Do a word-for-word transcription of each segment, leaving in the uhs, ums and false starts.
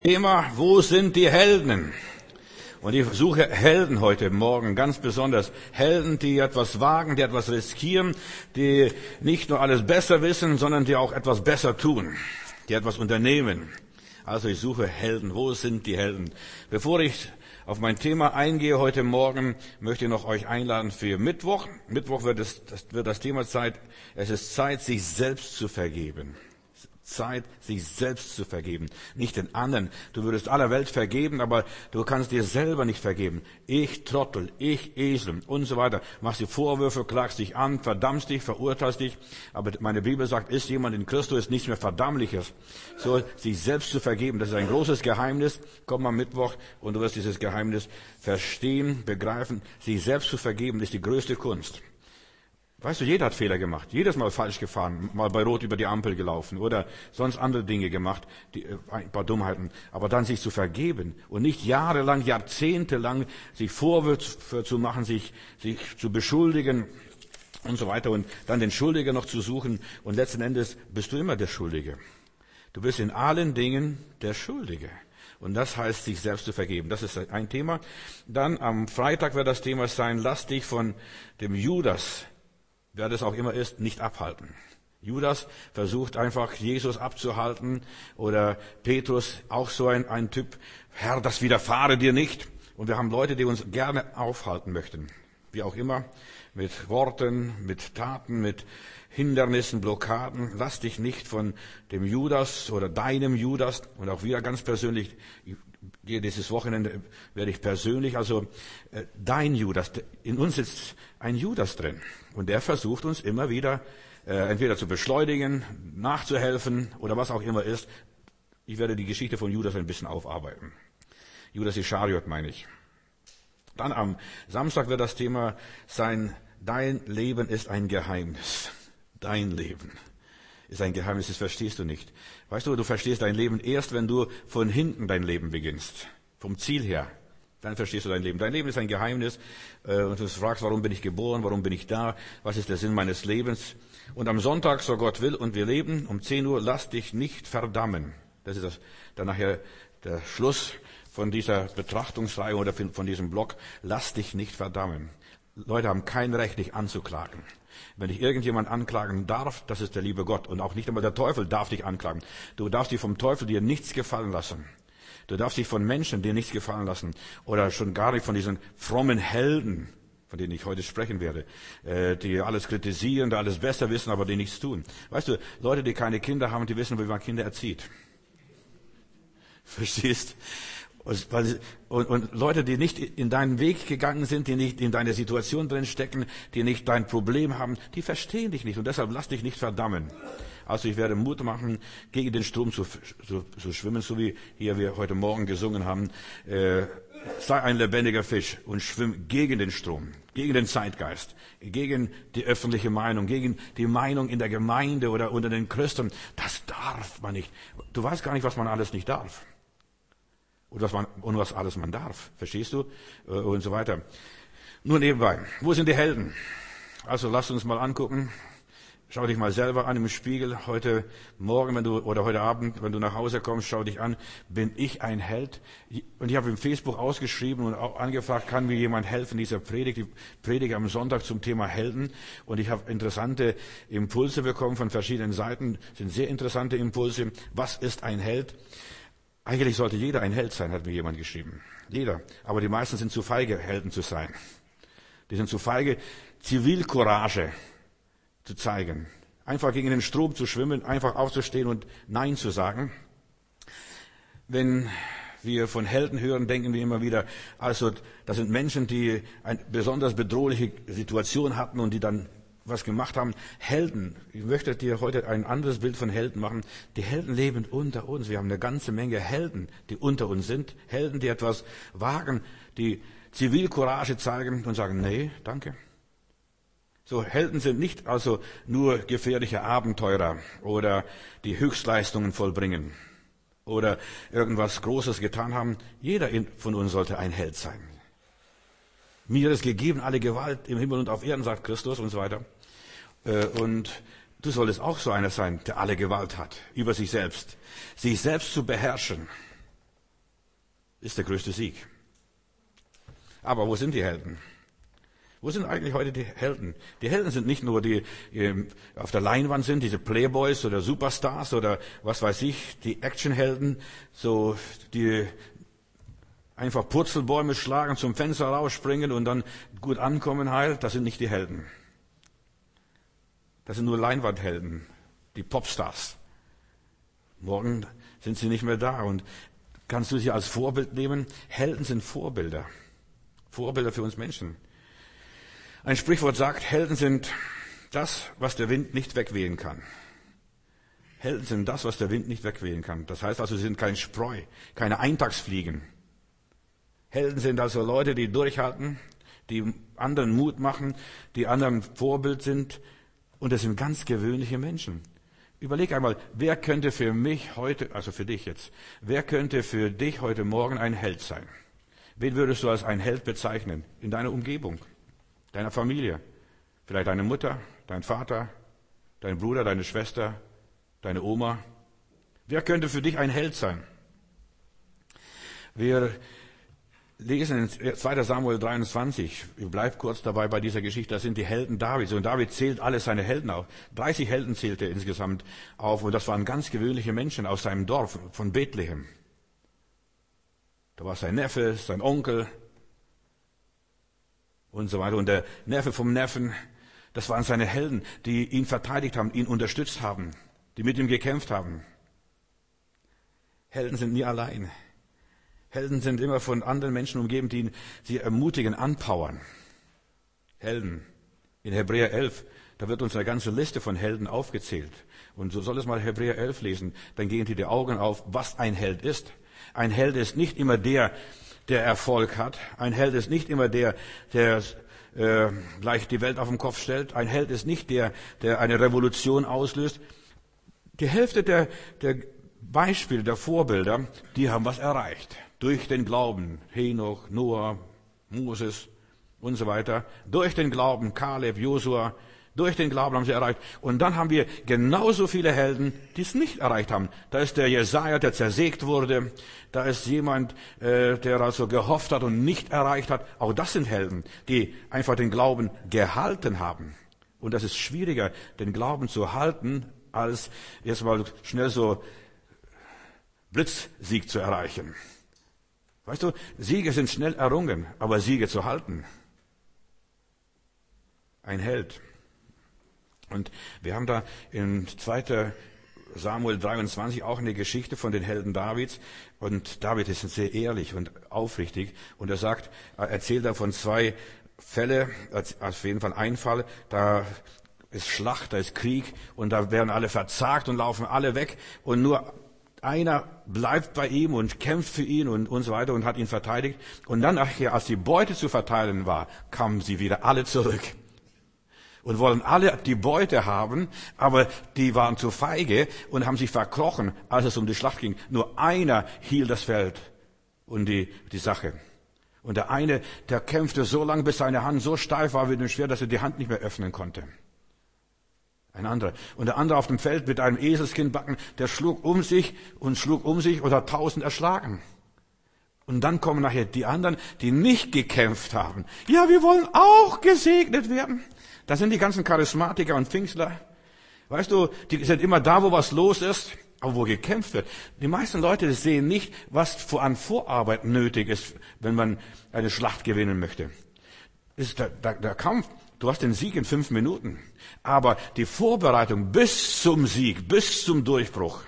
Thema, wo sind die Helden? Und ich suche Helden heute Morgen, ganz besonders Helden, die etwas wagen, die etwas riskieren, die nicht nur alles besser wissen, sondern die auch etwas besser tun, die etwas unternehmen. Also ich suche Helden. Wo sind die Helden? Bevor ich auf mein Thema eingehe heute Morgen, möchte ich noch euch einladen für Mittwoch. Mittwoch wird, es, das, wird das Thema Zeit, es ist Zeit, sich selbst zu vergeben. Zeit, sich selbst zu vergeben, nicht den anderen. Du würdest aller Welt vergeben, aber du kannst dir selber nicht vergeben. Ich Trottel, ich Esel und so weiter. Machst dir Vorwürfe, klagst dich an, verdammst dich, verurteilst dich. Aber meine Bibel sagt, ist jemand in Christus, ist nichts mehr Verdammliches. So, sich selbst zu vergeben, das ist ein großes Geheimnis. Komm am Mittwoch und du wirst dieses Geheimnis verstehen, begreifen. Sich selbst zu vergeben ist die größte Kunst. Weißt du, jeder hat Fehler gemacht, jedes Mal falsch gefahren, mal bei Rot über die Ampel gelaufen oder sonst andere Dinge gemacht, die, ein paar Dummheiten. Aber dann sich zu vergeben und nicht jahrelang, jahrzehntelang sich Vorwürfe zu machen, sich, sich zu beschuldigen und so weiter und dann den Schuldigen noch zu suchen. Und letzten Endes bist du immer der Schuldige. Du bist in allen Dingen der Schuldige. Und das heißt, sich selbst zu vergeben. Das ist ein Thema. Dann am Freitag wird das Thema sein, lass dich von dem Judas, wer das auch immer ist, nicht abhalten. Judas versucht einfach, Jesus abzuhalten. Oder Petrus, auch so ein, ein Typ, Herr, das widerfahre dir nicht. Und wir haben Leute, die uns gerne aufhalten möchten. Wie auch immer, mit Worten, mit Taten, mit Hindernissen, Blockaden. Lass dich nicht von dem Judas oder deinem Judas, und auch wieder ganz persönlich, dieses Wochenende werde ich persönlich, also äh, dein Judas, in uns sitzt ein Judas drin. Und der versucht uns immer wieder äh, entweder zu beschleunigen, nachzuhelfen oder was auch immer ist. Ich werde die Geschichte von Judas ein bisschen aufarbeiten. Judas Ischariot meine ich. Dann am Samstag wird das Thema sein, dein Leben ist ein Geheimnis. Dein Leben ist ein Geheimnis, das verstehst du nicht. Weißt du, du verstehst dein Leben erst, wenn du von hinten dein Leben beginnst. Vom Ziel her. Dann verstehst du dein Leben. Dein Leben ist ein Geheimnis. Und du fragst, warum bin ich geboren? Warum bin ich da? Was ist der Sinn meines Lebens? Und am Sonntag, so Gott will, und wir leben, um zehn Uhr, lass dich nicht verdammen. Das ist das, dann nachher der Schluss von dieser Betrachtungsreihe oder von diesem Blog. Lass dich nicht verdammen. Leute haben kein Recht, dich anzuklagen. Wenn dich irgendjemand anklagen darf, das ist der liebe Gott. Und auch nicht einmal der Teufel darf dich anklagen. Du darfst dich vom Teufel dir nichts gefallen lassen. Du darfst dich von Menschen dir nichts gefallen lassen. Oder schon gar nicht von diesen frommen Helden, von denen ich heute sprechen werde, die alles kritisieren, die alles besser wissen, aber die nichts tun. Weißt du, Leute, die keine Kinder haben, die wissen, wie man Kinder erzieht. Verstehst? Und, und, und Leute, die nicht in deinen Weg gegangen sind, die nicht in deiner Situation drin stecken, die nicht dein Problem haben, die verstehen dich nicht. Und deshalb lass dich nicht verdammen. Also ich werde Mut machen, gegen den Strom zu, zu, zu schwimmen, so wie hier wir heute Morgen gesungen haben. Äh, sei ein lebendiger Fisch und schwimm gegen den Strom, gegen den Zeitgeist, gegen die öffentliche Meinung, gegen die Meinung in der Gemeinde oder unter den Christen. Das darf man nicht. Du weißt gar nicht, was man alles nicht darf. Und was, man, und was alles man darf. Verstehst du? Und so weiter. Nur nebenbei. Wo sind die Helden? Also lasst uns mal angucken. Schau dich mal selber an im Spiegel. Heute Morgen, wenn du, oder heute Abend, wenn du nach Hause kommst, schau dich an. Bin ich ein Held? Und ich habe im Facebook ausgeschrieben und auch angefragt, kann mir jemand helfen, dieser Predigt, die Predigt am Sonntag zum Thema Helden. Und ich habe interessante Impulse bekommen von verschiedenen Seiten. Das sind sehr interessante Impulse. Was ist ein Held? Eigentlich sollte jeder ein Held sein, hat mir jemand geschrieben. Jeder. Aber die meisten sind zu feige, Helden zu sein. Die sind zu feige, Zivilcourage zu zeigen. Einfach gegen den Strom zu schwimmen, einfach aufzustehen und Nein zu sagen. Wenn wir von Helden hören, denken wir immer wieder, also das sind Menschen, die eine besonders bedrohliche Situation hatten und die dann was gemacht haben. Helden. Ich möchte dir heute ein anderes Bild von Helden machen. Die Helden leben unter uns. Wir haben eine ganze Menge Helden, die unter uns sind. Helden, die etwas wagen, die Zivilcourage zeigen und sagen, nee, danke. So, Helden sind nicht also nur gefährliche Abenteurer oder die Höchstleistungen vollbringen oder irgendwas Großes getan haben. Jeder von uns sollte ein Held sein. Mir ist gegeben alle Gewalt im Himmel und auf Erden, sagt Christus und so weiter. Und du solltest auch so einer sein, der alle Gewalt hat über sich selbst. Sich selbst zu beherrschen. ist der größte Sieg. Aber wo sind die Helden? Wo sind eigentlich heute die Helden? Die Helden sind nicht nur die, die auf der Leinwand sind, diese Playboys oder Superstars oder was weiß ich, die Actionhelden, so die einfach Purzelbäume schlagen, zum Fenster rausspringen und dann gut ankommen heil. Das sind nicht die Helden. Das sind nur Leinwandhelden, die Popstars. Morgen sind sie nicht mehr da und kannst du sie als Vorbild nehmen? Helden sind Vorbilder. Vorbilder für uns Menschen. Ein Sprichwort sagt, Helden sind das, was der Wind nicht wegwehen kann. Helden sind das, was der Wind nicht wegwehen kann. Das heißt also, sie sind kein Spreu, keine Eintagsfliegen. Helden sind also Leute, die durchhalten, die anderen Mut machen, die anderen Vorbild sind. Und das sind ganz gewöhnliche Menschen. Überleg einmal, wer könnte für mich heute, also für dich jetzt, wer könnte für dich heute Morgen ein Held sein? Wen würdest du als ein Held bezeichnen in deiner Umgebung? Deiner Familie, vielleicht deine Mutter, dein Vater, dein Bruder, deine Schwester, deine Oma. Wer könnte für dich ein Held sein? Wir lesen in zweiter Samuel dreiundzwanzig, ich bleibe kurz dabei bei dieser Geschichte, das sind die Helden Davids. Und David zählt alle seine Helden auf. dreißig Helden zählte er insgesamt auf. Und das waren ganz gewöhnliche Menschen aus seinem Dorf, von Bethlehem. Da war sein Neffe, sein Onkel, und so weiter. Und der Neffe vom Neffen, das waren seine Helden, die ihn verteidigt haben, ihn unterstützt haben, die mit ihm gekämpft haben. Helden sind nie allein. Helden sind immer von anderen Menschen umgeben, die sie ermutigen, anpowern. Helden. In Hebräer elf, da wird uns eine ganze Liste von Helden aufgezählt. Und so soll es mal Hebräer elf lesen, dann gehen dir die Augen auf, was ein Held ist. Ein Held ist nicht immer der, der Erfolg hat. Ein Held ist nicht immer der, der äh, gleich die Welt auf den Kopf stellt. Ein Held ist nicht der, der eine Revolution auslöst. Die Hälfte der, der Beispiele, der Vorbilder, die haben was erreicht. Durch den Glauben. Henoch, Noah, Moses und so weiter. Durch den Glauben, Kaleb, Josua. Durch den Glauben haben sie erreicht. Und dann haben wir genauso viele Helden, die es nicht erreicht haben. Da ist der Jesaja, der zersägt wurde. Da ist jemand, äh, der also gehofft hat und nicht erreicht hat. Auch das sind Helden, die einfach den Glauben gehalten haben. Und das ist schwieriger, den Glauben zu halten, als jetzt mal schnell so Blitzsieg zu erreichen. Weißt du, Siege sind schnell errungen, aber Siege zu halten. Ein Held. Und wir haben da in zweiter Samuel dreiundzwanzig auch eine Geschichte von den Helden Davids. Und David ist sehr ehrlich und aufrichtig. Und er sagt, er erzählt da von zwei Fälle, auf jeden Fall ein Fall, da ist Schlacht, da ist Krieg und da werden alle verzagt und laufen alle weg. Und nur einer bleibt bei ihm und kämpft für ihn und, und so weiter und hat ihn verteidigt. Und dann nachher, als die Beute zu verteilen war, kamen sie wieder alle zurück. Und wollen alle die Beute haben, aber die waren zu feige und haben sich verkrochen, als es um die Schlacht ging. Nur einer hielt das Feld und die, die Sache. Und der eine, der kämpfte so lange, bis seine Hand so steif war wie dem Schwert, dass er die Hand nicht mehr öffnen konnte. Ein anderer. Und der andere auf dem Feld mit einem Eselskinnbacken, der schlug um sich und schlug um sich und hat tausend erschlagen. Und dann kommen nachher die anderen, die nicht gekämpft haben. Ja, wir wollen auch gesegnet werden. Das sind die ganzen Charismatiker und Pfingstler. Weißt du, die sind immer da, wo was los ist, aber wo gekämpft wird. Die meisten Leute sehen nicht, was an Vorarbeit nötig ist, wenn man eine Schlacht gewinnen möchte. Das ist der, der, der Kampf. Du hast den Sieg in fünf Minuten. Aber die Vorbereitung bis zum Sieg, bis zum Durchbruch,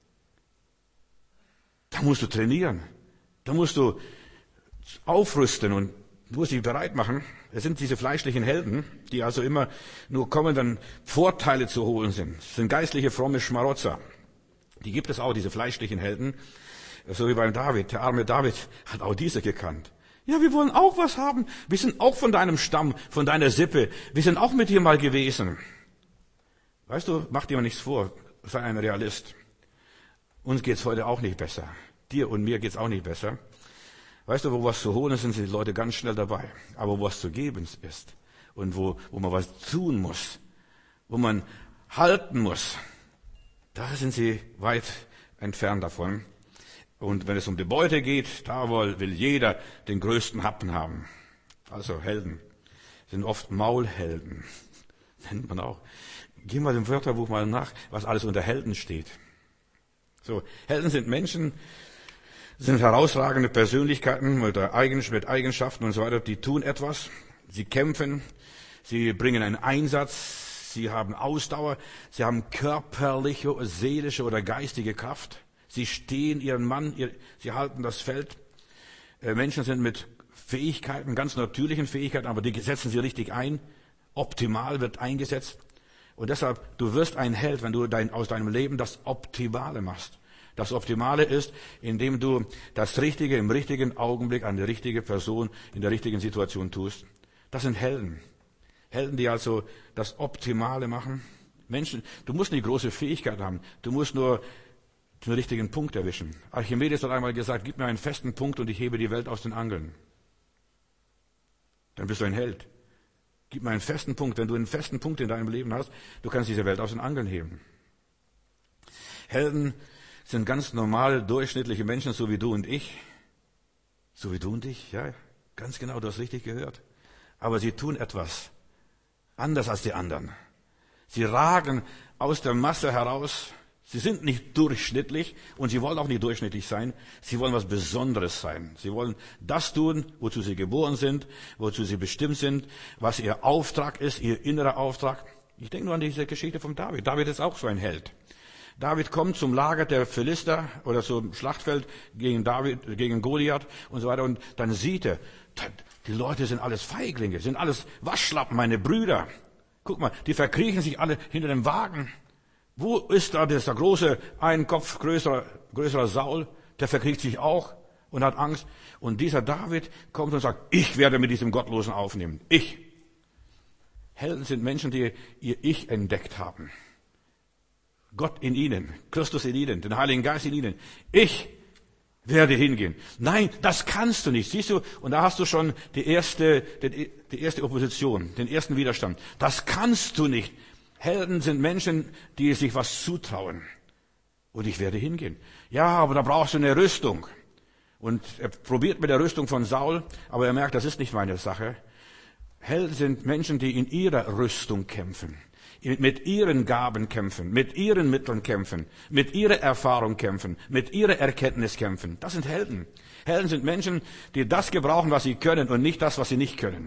da musst du trainieren. Da musst du aufrüsten und du musst dich bereit machen. Es sind diese fleischlichen Helden, die also immer nur kommen, dann Vorteile zu holen sind. Das sind geistliche, fromme Schmarotzer. Die gibt es auch, diese fleischlichen Helden. So wie beim David. Der arme David hat auch diese gekannt. Ja, wir wollen auch was haben. Wir sind auch von deinem Stamm, von deiner Sippe. Wir sind auch mit dir mal gewesen. Weißt du, mach dir mal nichts vor. Sei ein Realist. Uns geht's heute auch nicht besser. Dir und mir geht's auch nicht besser. Weißt du, wo was zu holen ist, sind die Leute ganz schnell dabei. Aber wo was zu geben ist und wo, wo man was tun muss, wo man halten muss, da sind sie weit entfernt davon. Und wenn es um die Beute geht, da will jeder den größten Happen haben. Also Helden sind oft Maulhelden, nennt man auch. Gehen wir dem Wörterbuch mal nach, was alles unter Helden steht. So, Helden sind Menschen, sind herausragende Persönlichkeiten mit Eigenschaften und so weiter, die tun etwas, sie kämpfen, sie bringen einen Einsatz, sie haben Ausdauer, sie haben körperliche, seelische oder geistige Kraft, sie stehen ihren Mann, ihr, sie halten das Feld. Menschen sind mit Fähigkeiten, ganz natürlichen Fähigkeiten, aber die setzen sie richtig ein, optimal wird eingesetzt. Und deshalb, du wirst ein Held, wenn du dein, aus deinem Leben das Optimale machst. Das Optimale ist, indem du das Richtige im richtigen Augenblick an die richtige Person in der richtigen Situation tust. Das sind Helden. Helden, die also das Optimale machen. Menschen, du musst nicht große Fähigkeit haben. Du musst nur den richtigen Punkt erwischen. Archimedes hat einmal gesagt, gib mir einen festen Punkt und ich hebe die Welt aus den Angeln. Dann bist du ein Held. Gib mir einen festen Punkt. Wenn du einen festen Punkt in deinem Leben hast, du kannst diese Welt aus den Angeln heben. Helden sind ganz normal, durchschnittliche Menschen, so wie du und ich. So wie du und ich, ja, ganz genau, du hast richtig gehört. Aber sie tun etwas anders als die anderen. Sie ragen aus der Masse heraus. Sie sind nicht durchschnittlich und sie wollen auch nicht durchschnittlich sein. Sie wollen was Besonderes sein. Sie wollen das tun, wozu sie geboren sind, wozu sie bestimmt sind, was ihr Auftrag ist, ihr innerer Auftrag. Ich denke nur an diese Geschichte von David. David ist auch so ein Held. David kommt zum Lager der Philister oder zum Schlachtfeld gegen David, gegen Goliath und so weiter und dann sieht er, die Leute sind alles Feiglinge, sind alles Waschlappen, meine Brüder. Guck mal, die verkriechen sich alle hinter dem Wagen. Wo ist da dieser große, ein Kopf größerer, größerer Saul? Der verkriecht sich auch und hat Angst. Und dieser David kommt und sagt, ich werde mit diesem Gottlosen aufnehmen. Ich. Helden sind Menschen, die ihr Ich entdeckt haben. Gott in ihnen, Christus in ihnen, den Heiligen Geist in ihnen. Ich werde hingehen. Nein, das kannst du nicht. Siehst du? Und da hast du schon die erste, die, die erste Opposition, den ersten Widerstand. Das kannst du nicht. Helden sind Menschen, die sich was zutrauen. Und ich werde hingehen. Ja, aber da brauchst du eine Rüstung. Und er probiert mit der Rüstung von Saul, aber er merkt, das ist nicht meine Sache. Helden sind Menschen, die in ihrer Rüstung kämpfen, mit ihren Gaben kämpfen, mit ihren Mitteln kämpfen, mit ihrer Erfahrung kämpfen, mit ihrer Erkenntnis kämpfen. Das sind Helden. Helden sind Menschen, die das gebrauchen, was sie können und nicht das, was sie nicht können.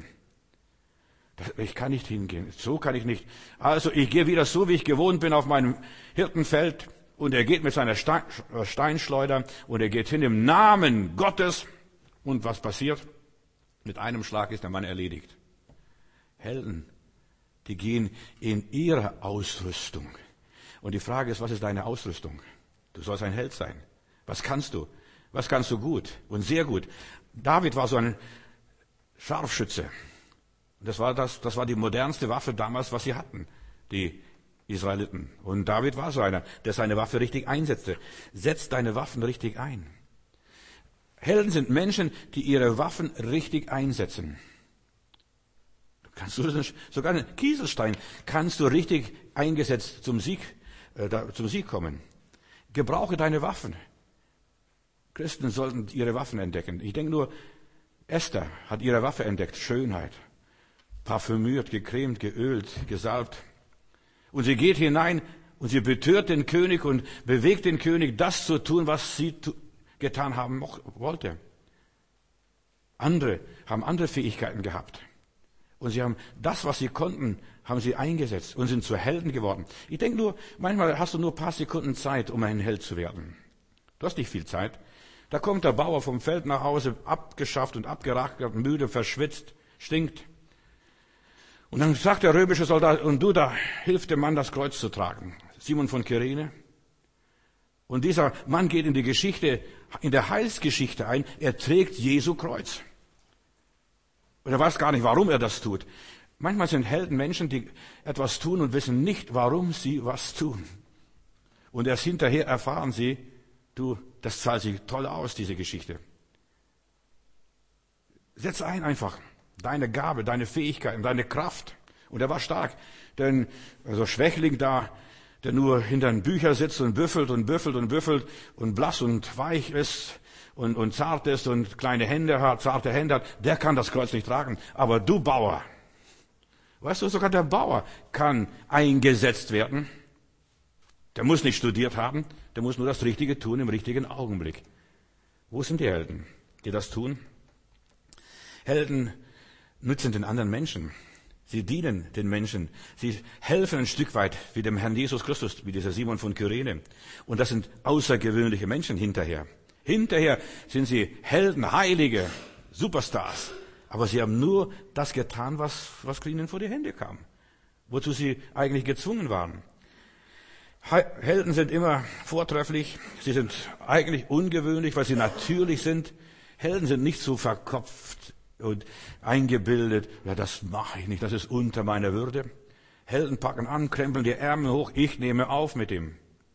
Ich kann nicht hingehen. So kann ich nicht. Also ich gehe wieder so, wie ich gewohnt bin, auf meinem Hirtenfeld. Und er geht mit seiner Steinschleuder und er geht hin im Namen Gottes. Und was passiert? Mit einem Schlag ist der Mann erledigt. Helden, die gehen in ihre Ausrüstung. Und die Frage ist, was ist deine Ausrüstung? Du sollst ein Held sein. Was kannst du? Was kannst du gut? Und sehr gut. David war so ein Scharfschütze. Das war das, das war die modernste Waffe damals, was sie hatten, die Israeliten. Und David war so einer, der seine Waffe richtig einsetzte. Setz deine Waffen richtig ein. Helden sind Menschen, die ihre Waffen richtig einsetzen. Kannst du sogar einen Kieselstein kannst du richtig eingesetzt zum Sieg, äh, zum Sieg kommen. Gebrauche deine Waffen. Christen sollten ihre Waffen entdecken. Ich denke nur, Esther hat ihre Waffe entdeckt, Schönheit. Parfümiert, gecremt, geölt, gesalbt. Und sie geht hinein und sie betört den König und bewegt den König, das zu tun, was sie getan haben wollte. Andere haben andere Fähigkeiten gehabt. Und sie haben das, was sie konnten, haben sie eingesetzt und sind zu Helden geworden. Ich denke nur, manchmal hast du nur ein paar Sekunden Zeit, um ein Held zu werden. Du hast nicht viel Zeit. Da kommt der Bauer vom Feld nach Hause, abgeschafft und abgerackert, müde, verschwitzt, stinkt. Und dann sagt der römische Soldat, und du, da hilft dem Mann, das Kreuz zu tragen. Simon von Kyrene. Und dieser Mann geht in die Geschichte, in der Heilsgeschichte ein. Er trägt Jesu Kreuz. Und er weiß gar nicht, warum er das tut. Manchmal sind Helden Menschen, die etwas tun und wissen nicht, warum sie was tun. Und erst hinterher erfahren sie, du, das zahlt sich toll aus, diese Geschichte. Setz ein einfach. Deine Gabe, deine Fähigkeiten, deine Kraft. Und er war stark. Denn so Schwächling da, der nur hinter den Büchern sitzt und büffelt und büffelt und büffelt und blass und weich ist und, und zart ist und kleine Hände hat, zarte Hände hat, der kann das Kreuz nicht tragen. Aber du Bauer, weißt du, sogar der Bauer kann eingesetzt werden. Der muss nicht studiert haben, der muss nur das Richtige tun im richtigen Augenblick. Wo sind die Helden, die das tun? Helden nützen den anderen Menschen. Sie dienen den Menschen. Sie helfen ein Stück weit wie dem Herrn Jesus Christus, wie dieser Simon von Kyrene. Und das sind außergewöhnliche Menschen hinterher. Hinterher sind sie Helden, Heilige, Superstars. Aber sie haben nur das getan, was, was ihnen vor die Hände kam. Wozu sie eigentlich gezwungen waren. Helden sind immer vortrefflich. Sie sind eigentlich ungewöhnlich, weil sie natürlich sind. Helden sind nicht so verkopft und eingebildet. Ja, das mache ich nicht, das ist unter meiner Würde. Helden packen an, krempeln die Ärmel hoch. Ich nehme auf mit ihm.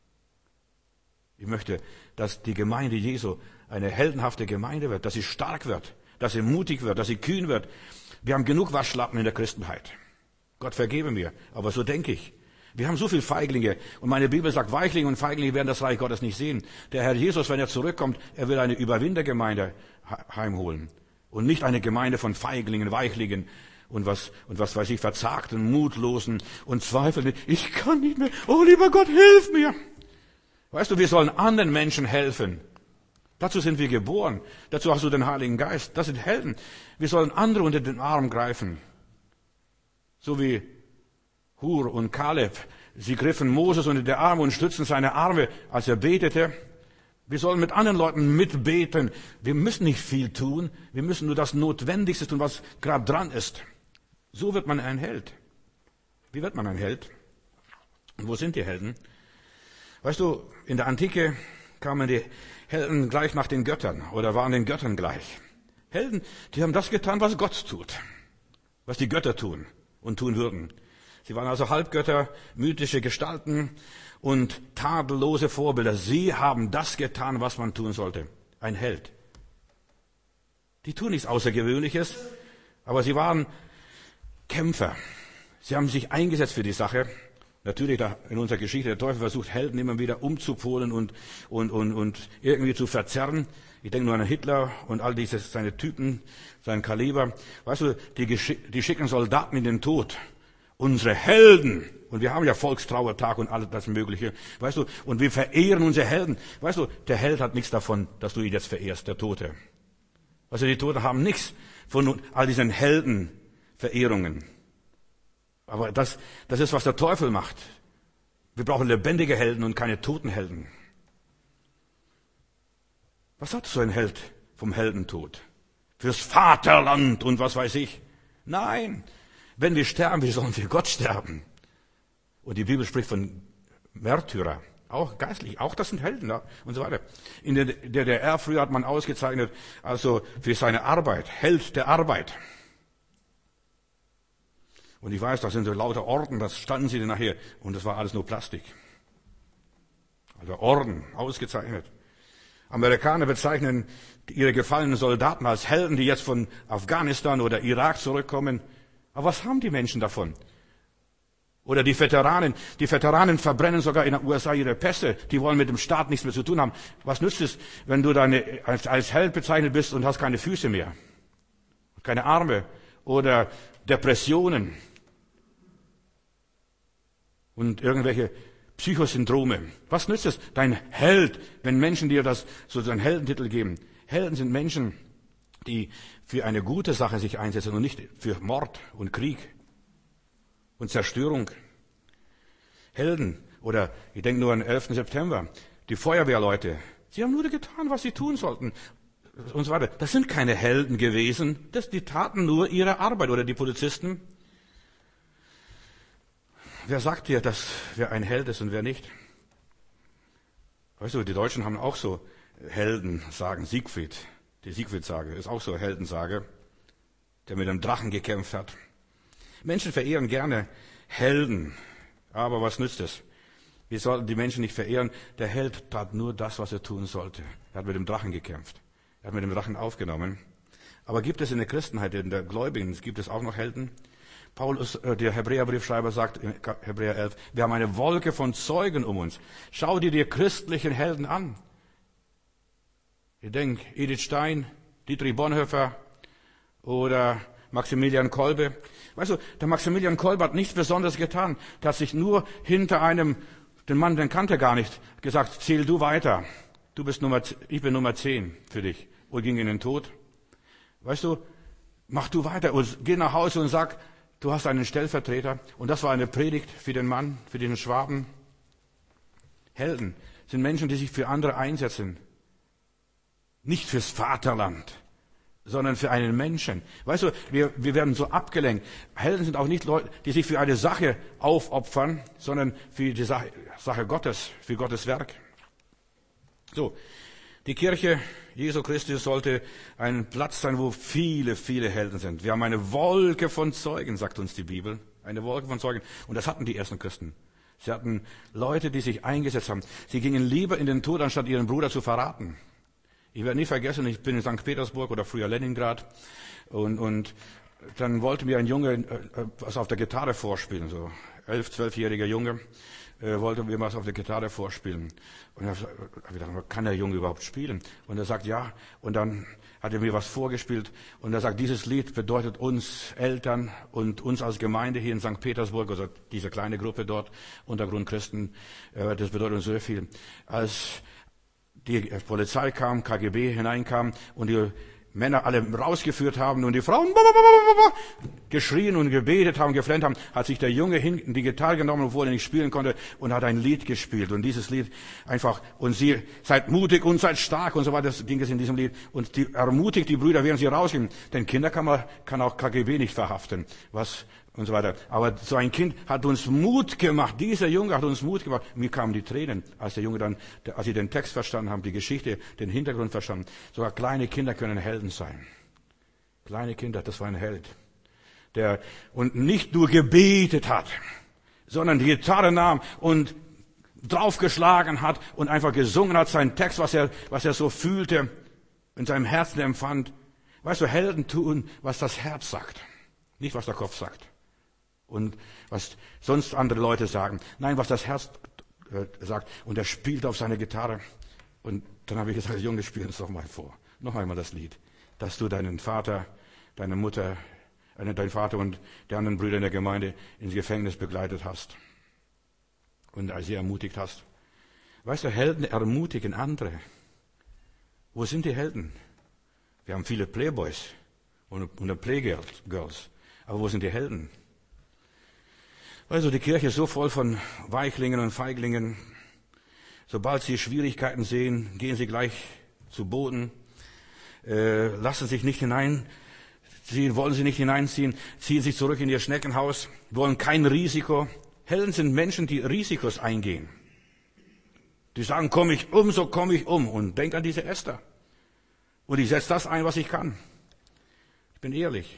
Ich möchte, dass die Gemeinde Jesu eine heldenhafte Gemeinde wird, dass sie stark wird, dass sie mutig wird, dass sie kühn wird. Wir haben genug Waschlappen in der Christenheit. Gott vergebe mir, aber so denke ich. Wir haben so viel Feiglinge und meine Bibel sagt, Weichlinge und Feiglinge werden das Reich Gottes nicht sehen. Der Herr Jesus, wenn er zurückkommt, er will eine Überwindergemeinde heimholen und nicht eine Gemeinde von Feiglingen, Weichlingen und was und was weiß ich, verzagten, mutlosen und zweifelnden. Ich kann nicht mehr. Oh lieber Gott, hilf mir! Weißt du, wir sollen anderen Menschen helfen. Dazu sind wir geboren. Dazu hast du den Heiligen Geist. Das sind Helden. Wir sollen andere unter den Arm greifen. So wie Hur und Kaleb. Sie griffen Moses unter die Arme und stützten seine Arme, als er betete. Wir sollen mit anderen Leuten mitbeten. Wir müssen nicht viel tun. Wir müssen nur das Notwendigste tun, was gerade dran ist. So wird man ein Held. Wie wird man ein Held? Und wo sind die Helden? Weißt du, in der Antike kamen die Helden gleich nach den Göttern oder waren den Göttern gleich. Helden, die haben das getan, was Gott tut, was die Götter tun und tun würden. Sie waren also Halbgötter, mythische Gestalten und tadellose Vorbilder. Sie haben das getan, was man tun sollte. Ein Held. Die tun nichts Außergewöhnliches, aber sie waren Kämpfer. Sie haben sich eingesetzt für die Sache. Natürlich, da in unserer Geschichte, der Teufel versucht, Helden immer wieder umzupolen und, und, und, und irgendwie zu verzerren. Ich denke nur an Hitler und all diese, seine Typen, sein Kaliber. Weißt du, die, die schicken Soldaten in den Tod. Unsere Helden. Und wir haben ja Volkstrauertag und alles das Mögliche. Weißt du, und wir verehren unsere Helden. Weißt du, der Held hat nichts davon, dass du ihn jetzt verehrst, der Tote. Also die Toten haben nichts von all diesen Heldenverehrungen. Aber das, das ist, was der Teufel macht. Wir brauchen lebendige Helden und keine toten Helden. Was hat so ein Held vom Heldentod? Fürs Vaterland und was weiß ich. Nein, wenn wir sterben, wie sollen wir Gott sterben? Und die Bibel spricht von Märtyrer, auch geistlich, auch das sind Helden ja, und so weiter. In der D D R früher hat man ausgezeichnet, also für seine Arbeit, Held der Arbeit. Und ich weiß, das sind so lauter Orden, das standen sie nachher. Und das war alles nur Plastik. Also Orden, ausgezeichnet. Amerikaner bezeichnen ihre gefallenen Soldaten als Helden, die jetzt von Afghanistan oder Irak zurückkommen. Aber was haben die Menschen davon? Oder die Veteranen. Die Veteranen verbrennen sogar in den U S A ihre Pässe. Die wollen mit dem Staat nichts mehr zu tun haben. Was nützt es, wenn du deine, als, als Held bezeichnet bist und hast keine Füße mehr? Keine Arme? Oder Depressionen? Und irgendwelche Psychosyndrome. Was nützt es? Dein Held, wenn Menschen dir das, so einen Heldentitel geben. Helden sind Menschen, die für eine gute Sache sich einsetzen und nicht für Mord und Krieg und Zerstörung. Helden, oder ich denke nur an den elften September, die Feuerwehrleute, sie haben nur getan, was sie tun sollten und so weiter. Das sind keine Helden gewesen, das, die taten nur ihre Arbeit, oder die Polizisten. Wer sagt dir, dass wer ein Held ist und wer nicht? Weißt du, die Deutschen haben auch so Heldensagen. Siegfried, die Siegfried-Sage ist auch so eine Heldensage, der mit einem Drachen gekämpft hat. Menschen verehren gerne Helden, aber was nützt es? Wir sollten die Menschen nicht verehren. Der Held tat nur das, was er tun sollte. Er hat mit dem Drachen gekämpft. Er hat mit dem Drachen aufgenommen. Aber gibt es in der Christenheit, in der Gläubigen, gibt es auch noch Helden? Paulus, äh, der Hebräerbriefschreiber sagt in Hebräer elf, wir haben eine Wolke von Zeugen um uns. Schau dir die christlichen Helden an. Ich denke, Edith Stein, Dietrich Bonhoeffer oder Maximilian Kolbe. Weißt du, der Maximilian Kolbe hat nichts Besonderes getan. Der hat sich nur hinter einem, den Mann, den kannte er gar nicht, gesagt, zähl du weiter. Du bist Nummer, ich bin Nummer zehn für dich. Und ging in den Tod. Weißt du, mach du weiter und geh nach Hause und sag, du hast einen Stellvertreter. Und das war eine Predigt für den Mann, für den Schwaben. Helden sind Menschen, die sich für andere einsetzen. Nicht fürs Vaterland, sondern für einen Menschen. Weißt du, wir, wir werden so abgelenkt. Helden sind auch nicht Leute, die sich für eine Sache aufopfern, sondern für die Sache, Sache Gottes, für Gottes Werk. So, die Kirche Jesu Christi sollte ein Platz sein, wo viele, viele Helden sind. Wir haben eine Wolke von Zeugen, sagt uns die Bibel. Eine Wolke von Zeugen. Und das hatten die ersten Christen. Sie hatten Leute, die sich eingesetzt haben. Sie gingen lieber in den Tod, anstatt ihren Bruder zu verraten. Ich werde nie vergessen, ich bin in Sankt Petersburg oder früher Leningrad und, und dann wollte mir ein Junge äh, was auf der Gitarre vorspielen, so elf-, zwölfjähriger Junge, äh, wollte mir was auf der Gitarre vorspielen. Und ich habe gedacht, kann der Junge überhaupt spielen? Und er sagt, ja. Und dann hat er mir was vorgespielt und er sagt, dieses Lied bedeutet uns Eltern und uns als Gemeinde hier in Sankt Petersburg, also diese kleine Gruppe dort, Untergrundchristen, äh, das bedeutet uns sehr viel. Als die Polizei kam, K G B hineinkam und die Männer alle rausgeführt haben und die Frauen geschrien und gebetet haben, geflennt haben, hat sich der Junge hinten die Gitarre genommen, obwohl er nicht spielen konnte, und hat ein Lied gespielt. Und dieses Lied einfach, und sie, seid mutig und seid stark und so weiter, das ging es in diesem Lied. Und die ermutigt die Brüder, während sie rausgehen. Denn Kinder kann man, kann auch K G B nicht verhaften. Was, und so weiter. Aber so ein Kind hat uns Mut gemacht. Dieser Junge hat uns Mut gemacht. Mir kamen die Tränen, als der Junge dann, als sie den Text verstanden haben, die Geschichte, den Hintergrund verstanden. Sogar kleine Kinder können Helden sein. Kleine Kinder, das war ein Held. Der, und nicht nur gebetet hat, sondern die Gitarre nahm und draufgeschlagen hat und einfach gesungen hat, seinen Text, was er, was er so fühlte, in seinem Herzen empfand. Weißt du, Helden tun, was das Herz sagt. Nicht, was der Kopf sagt. Und was sonst andere Leute sagen. Nein, was das Herz äh, sagt. Und er spielt auf seine Gitarre. Und dann habe ich gesagt, Junge, spiel uns doch mal vor. Noch einmal das Lied. Dass du deinen Vater, deine Mutter, äh, deinen Vater und die anderen Brüder in der Gemeinde ins Gefängnis begleitet hast. Und als sie ermutigt hast. Weißt du, Helden ermutigen andere. Wo sind die Helden? Wir haben viele Playboys und, und Playgirls. Aber wo sind die Helden? Also die Kirche ist so voll von Weichlingen und Feiglingen. Sobald sie Schwierigkeiten sehen, gehen sie gleich zu Boden, äh, lassen sich nicht hineinziehen, wollen sie nicht hineinziehen, ziehen sich zurück in ihr Schneckenhaus, wollen kein Risiko. Helden sind Menschen, die Risikos eingehen. Die sagen, komme ich um, so komme ich um. Und denk an diese Esther. Und ich setze das ein, was ich kann. Ich bin ehrlich.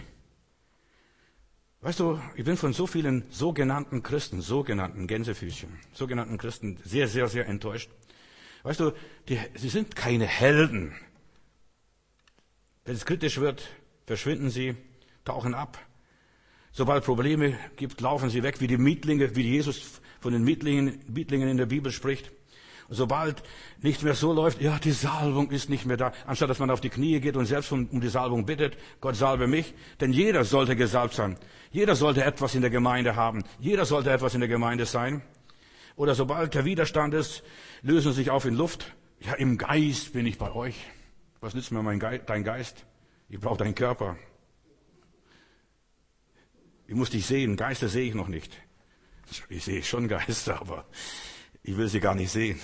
Weißt du, ich bin von so vielen sogenannten Christen, sogenannten Gänsefüßchen, sogenannten Christen sehr, sehr, sehr enttäuscht. Weißt du, die, sie sind keine Helden. Wenn es kritisch wird, verschwinden sie, tauchen ab. Sobald Probleme gibt, laufen sie weg, wie die Mietlinge, wie Jesus von den Mietlingen, Mietlingen in der Bibel spricht. Und sobald nichts mehr so läuft, ja, die Salbung ist nicht mehr da, anstatt dass man auf die Knie geht und selbst um, um die Salbung bittet, Gott salbe mich, denn jeder sollte gesalbt sein. Jeder sollte etwas in der Gemeinde haben. Jeder sollte etwas in der Gemeinde sein. Oder sobald der Widerstand ist, lösen sie sich auf in Luft. Ja, im Geist bin ich bei euch. Was nützt mir mein Geist, dein Geist? Ich brauche deinen Körper. Ich muss dich sehen. Geister sehe ich noch nicht. Ich sehe schon Geister, aber ich will sie gar nicht sehen.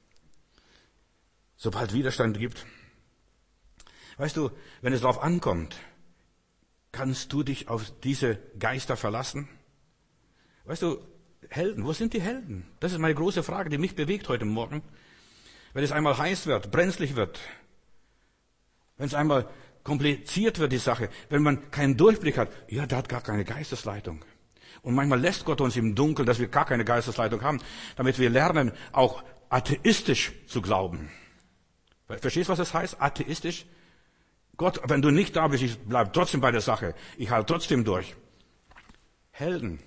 Sobald Widerstand gibt. Weißt du, wenn es darauf ankommt, kannst du dich auf diese Geister verlassen? Weißt du, Helden, wo sind die Helden? Das ist meine große Frage, die mich bewegt heute Morgen. Wenn es einmal heiß wird, brenzlig wird, wenn es einmal kompliziert wird, die Sache, wenn man keinen Durchblick hat, ja, der hat gar keine Geistesleitung. Und manchmal lässt Gott uns im Dunkeln, dass wir gar keine Geistesleitung haben, damit wir lernen, auch atheistisch zu glauben. Verstehst du, was das heißt? Atheistisch? Gott, wenn du nicht da bist, ich bleib trotzdem bei der Sache. Ich halte trotzdem durch. Helden.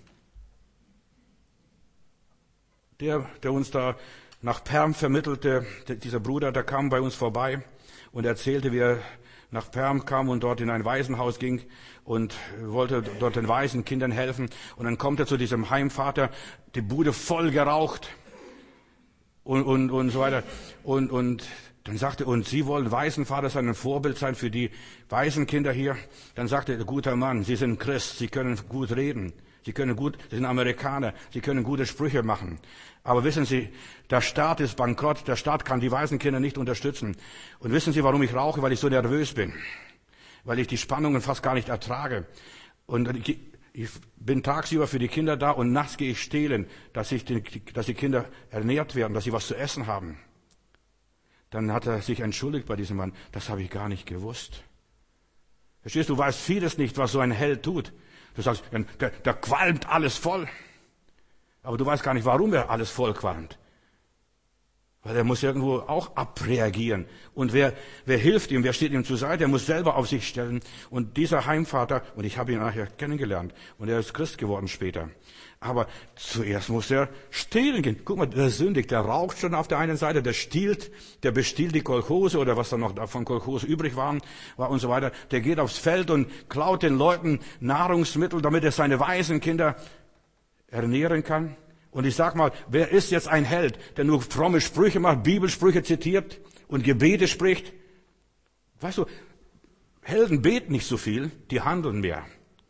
Der, der uns da nach Perm vermittelte, dieser Bruder, der kam bei uns vorbei und erzählte, wie er nach Perm kam und dort in ein Waisenhaus ging und wollte dort den Waisenkindern helfen. Und dann kommt er zu diesem Heimvater, die Bude voll geraucht und, und, und so weiter. Und, und dann sagte, und Sie wollen Waisenvater sein, ein Vorbild sein für die Waisenkinder hier. Dann sagte der guter Mann, Sie sind Christ, Sie können gut reden. Sie können gut, Sie sind Amerikaner, Sie können gute Sprüche machen. Aber wissen Sie, der Staat ist bankrott, der Staat kann die Waisenkinder nicht unterstützen. Und wissen Sie, warum ich rauche? Weil ich so nervös bin. Weil ich die Spannungen fast gar nicht ertrage. Und ich, ich bin tagsüber für die Kinder da und nachts gehe ich stehlen, dass, ich die, dass die Kinder ernährt werden, dass sie was zu essen haben. Dann hat er sich entschuldigt bei diesem Mann. Das habe ich gar nicht gewusst. Verstehst du, du weißt vieles nicht, was so ein Held tut. Du sagst, der, der qualmt alles voll. Aber du weißt gar nicht, warum er alles voll qualmt. Weil er muss irgendwo auch abreagieren. Und wer, wer hilft ihm, wer steht ihm zur Seite, er muss selber auf sich stellen. Und dieser Heimvater, und ich habe ihn nachher kennengelernt, und er ist Christ geworden später. Aber zuerst muss er stehlen gehen. Guck mal, der sündigt, der raucht schon auf der einen Seite, der stiehlt, der bestiehlt die Kolchose oder was dann noch von Kolchose übrig war, war und so weiter. Der geht aufs Feld und klaut den Leuten Nahrungsmittel, damit er seine Waisenkinder ernähren kann. Und ich sag mal, wer ist jetzt ein Held, der nur fromme Sprüche macht, Bibelsprüche zitiert und Gebete spricht? Weißt du, Helden beten nicht so viel, die handeln mehr.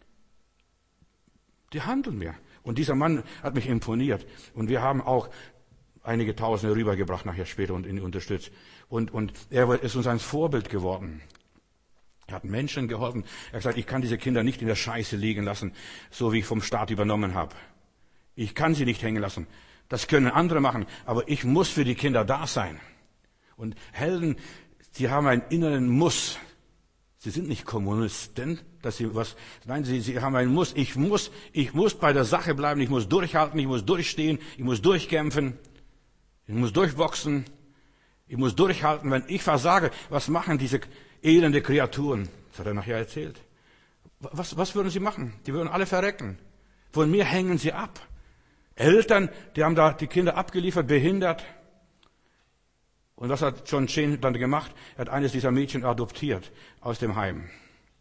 Die handeln mehr. Und dieser Mann hat mich imponiert. Und wir haben auch einige Tausende rübergebracht nachher später und ihn unterstützt. Und, und er ist uns ein Vorbild geworden. Er hat Menschen geholfen. Er hat gesagt, ich kann diese Kinder nicht in der Scheiße liegen lassen, so wie ich vom Staat übernommen habe. Ich kann sie nicht hängen lassen. Das können andere machen. Aber ich muss für die Kinder da sein. Und Helden, sie haben einen inneren Muss. Sie sind nicht Kommunisten, dass sie was, nein, sie, sie haben einen Muss. Ich muss, ich muss bei der Sache bleiben. Ich muss durchhalten. Ich muss durchstehen. Ich muss durchkämpfen. Ich muss durchboxen. Ich muss durchhalten. Wenn ich versage, was machen diese elende Kreaturen? Das hat er nachher erzählt. Was, was würden sie machen? Die würden alle verrecken. Von mir hängen sie ab. Eltern, die haben da die Kinder abgeliefert, behindert. Und was hat John Shane dann gemacht? Er hat eines dieser Mädchen adoptiert aus dem Heim.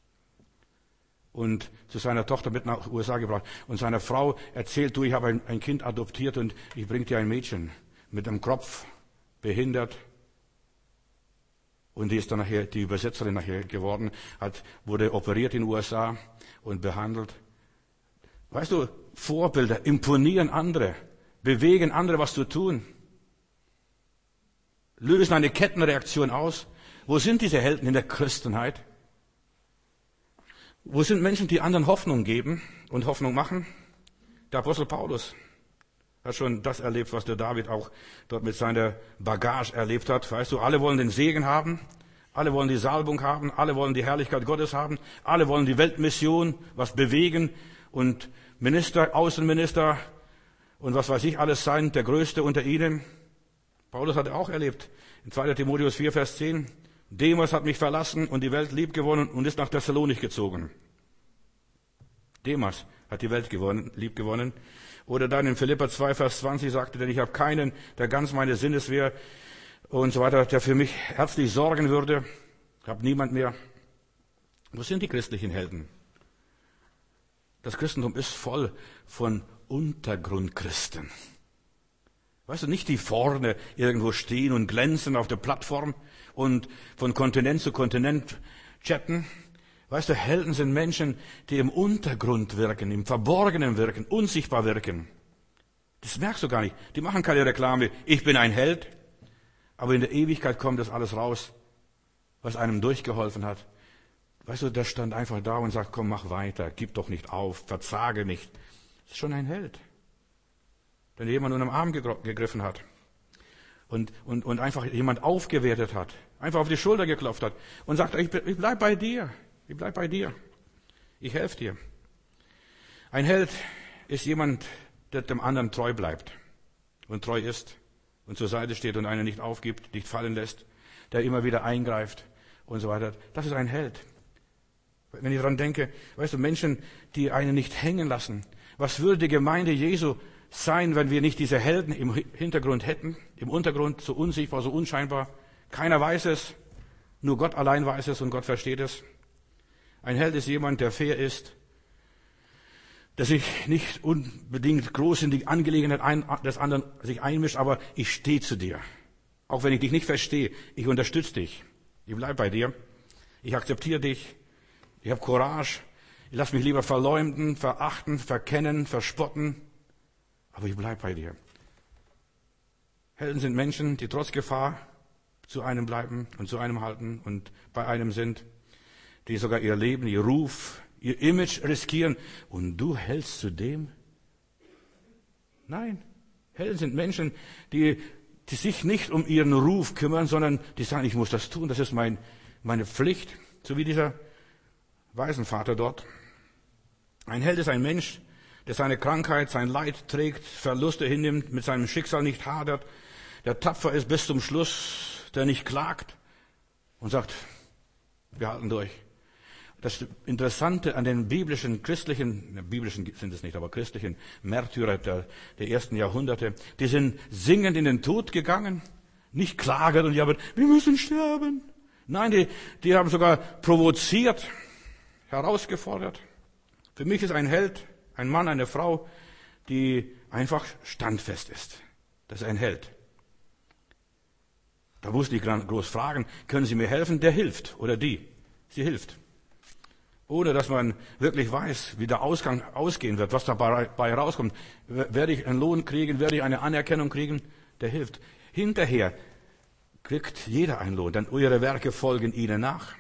Und zu seiner Tochter mit nach U S A gebracht. Und seiner Frau erzählt, du, ich habe ein, ein Kind adoptiert und ich bringe dir ein Mädchen mit einem Kopf, behindert. Und die ist dann nachher, die Übersetzerin nachher geworden, hat, wurde operiert in den U S A und behandelt. Weißt du, Vorbilder imponieren andere, bewegen andere, was zu tun, lösen eine Kettenreaktion aus. Wo sind diese Helden in der Christenheit? Wo sind Menschen, die anderen Hoffnung geben und Hoffnung machen? Der Apostel Paulus hat schon das erlebt, was der David auch dort mit seiner Bagage erlebt hat. Weißt du, alle wollen den Segen haben, alle wollen die Salbung haben, alle wollen die Herrlichkeit Gottes haben, alle wollen die Weltmission, was bewegen und Minister, Außenminister und was weiß ich alles sein, der Größte unter ihnen. Paulus hat auch erlebt, in zweiter Timotheus vier, Vers zehn, Demas hat mich verlassen und die Welt lieb gewonnen und ist nach Thessalonik gezogen. Demas hat die Welt gewonnen, lieb gewonnen. Oder dann in Philipper zwei, Vers zwanzig sagte, denn ich habe keinen, der ganz meine Sinneswehr und so weiter, der für mich herzlich sorgen würde. Ich habe niemand mehr. Wo sind die christlichen Helden? Das Christentum ist voll von Untergrundchristen. Weißt du, nicht die vorne irgendwo stehen und glänzen auf der Plattform und von Kontinent zu Kontinent chatten. Weißt du, Helden sind Menschen, die im Untergrund wirken, im Verborgenen wirken, unsichtbar wirken. Das merkst du gar nicht. Die machen keine Reklame. Ich bin ein Held. Aber in der Ewigkeit kommt das alles raus, was einem durchgeholfen hat. Weißt du, der stand einfach da und sagt, komm, mach weiter, gib doch nicht auf, verzage nicht. Das ist schon ein Held. Wenn jemand unter den Arm gegriffen hat und, und, und einfach jemand aufgewertet hat, einfach auf die Schulter geklopft hat und sagt, ich, ich bleib bei dir, ich bleib bei dir, ich helfe dir. Ein Held ist jemand, der dem anderen treu bleibt und treu ist und zur Seite steht und einen nicht aufgibt, nicht fallen lässt, der immer wieder eingreift und so weiter. Das ist ein Held. Wenn ich daran denke, weißt du, Menschen, die einen nicht hängen lassen. Was würde die Gemeinde Jesu sein, wenn wir nicht diese Helden im Hintergrund hätten, im Untergrund, so unsichtbar, so unscheinbar? Keiner weiß es, nur Gott allein weiß es und Gott versteht es. Ein Held ist jemand, der fair ist, der sich nicht unbedingt groß in die Angelegenheit des anderen sich einmischt, aber ich stehe zu dir. Auch wenn ich dich nicht verstehe, ich unterstütze dich. Ich bleibe bei dir. Ich akzeptiere dich. Ich habe Courage. Ich lasse mich lieber verleumden, verachten, verkennen, verspotten. Aber ich bleibe bei dir. Helden sind Menschen, die trotz Gefahr zu einem bleiben und zu einem halten und bei einem sind, die sogar ihr Leben, ihr Ruf, ihr Image riskieren. Und du hältst zu dem? Nein. Helden sind Menschen, die, die sich nicht um ihren Ruf kümmern, sondern die sagen, ich muss das tun, das ist mein, meine Pflicht. So wie dieser Waisenvater dort. Ein Held ist ein Mensch, der seine Krankheit, sein Leid trägt, Verluste hinnimmt, mit seinem Schicksal nicht hadert, der tapfer ist bis zum Schluss, der nicht klagt und sagt, wir halten durch. Das Interessante an den biblischen, christlichen, biblischen sind es nicht, aber christlichen Märtyrer der, der ersten Jahrhunderte, die sind singend in den Tod gegangen, nicht klagend und jammern, wir müssen sterben. Nein, die, die haben sogar provoziert, herausgefordert. Für mich ist ein Held, ein Mann, eine Frau, die einfach standfest ist. Das ist ein Held. Da musste ich groß fragen, können Sie mir helfen? Der hilft oder die. Sie hilft. Ohne dass man wirklich weiß, wie der Ausgang ausgehen wird, was dabei rauskommt. Werde ich einen Lohn kriegen, werde ich eine Anerkennung kriegen? Der hilft. Hinterher kriegt jeder einen Lohn, denn eure Werke folgen ihnen nach.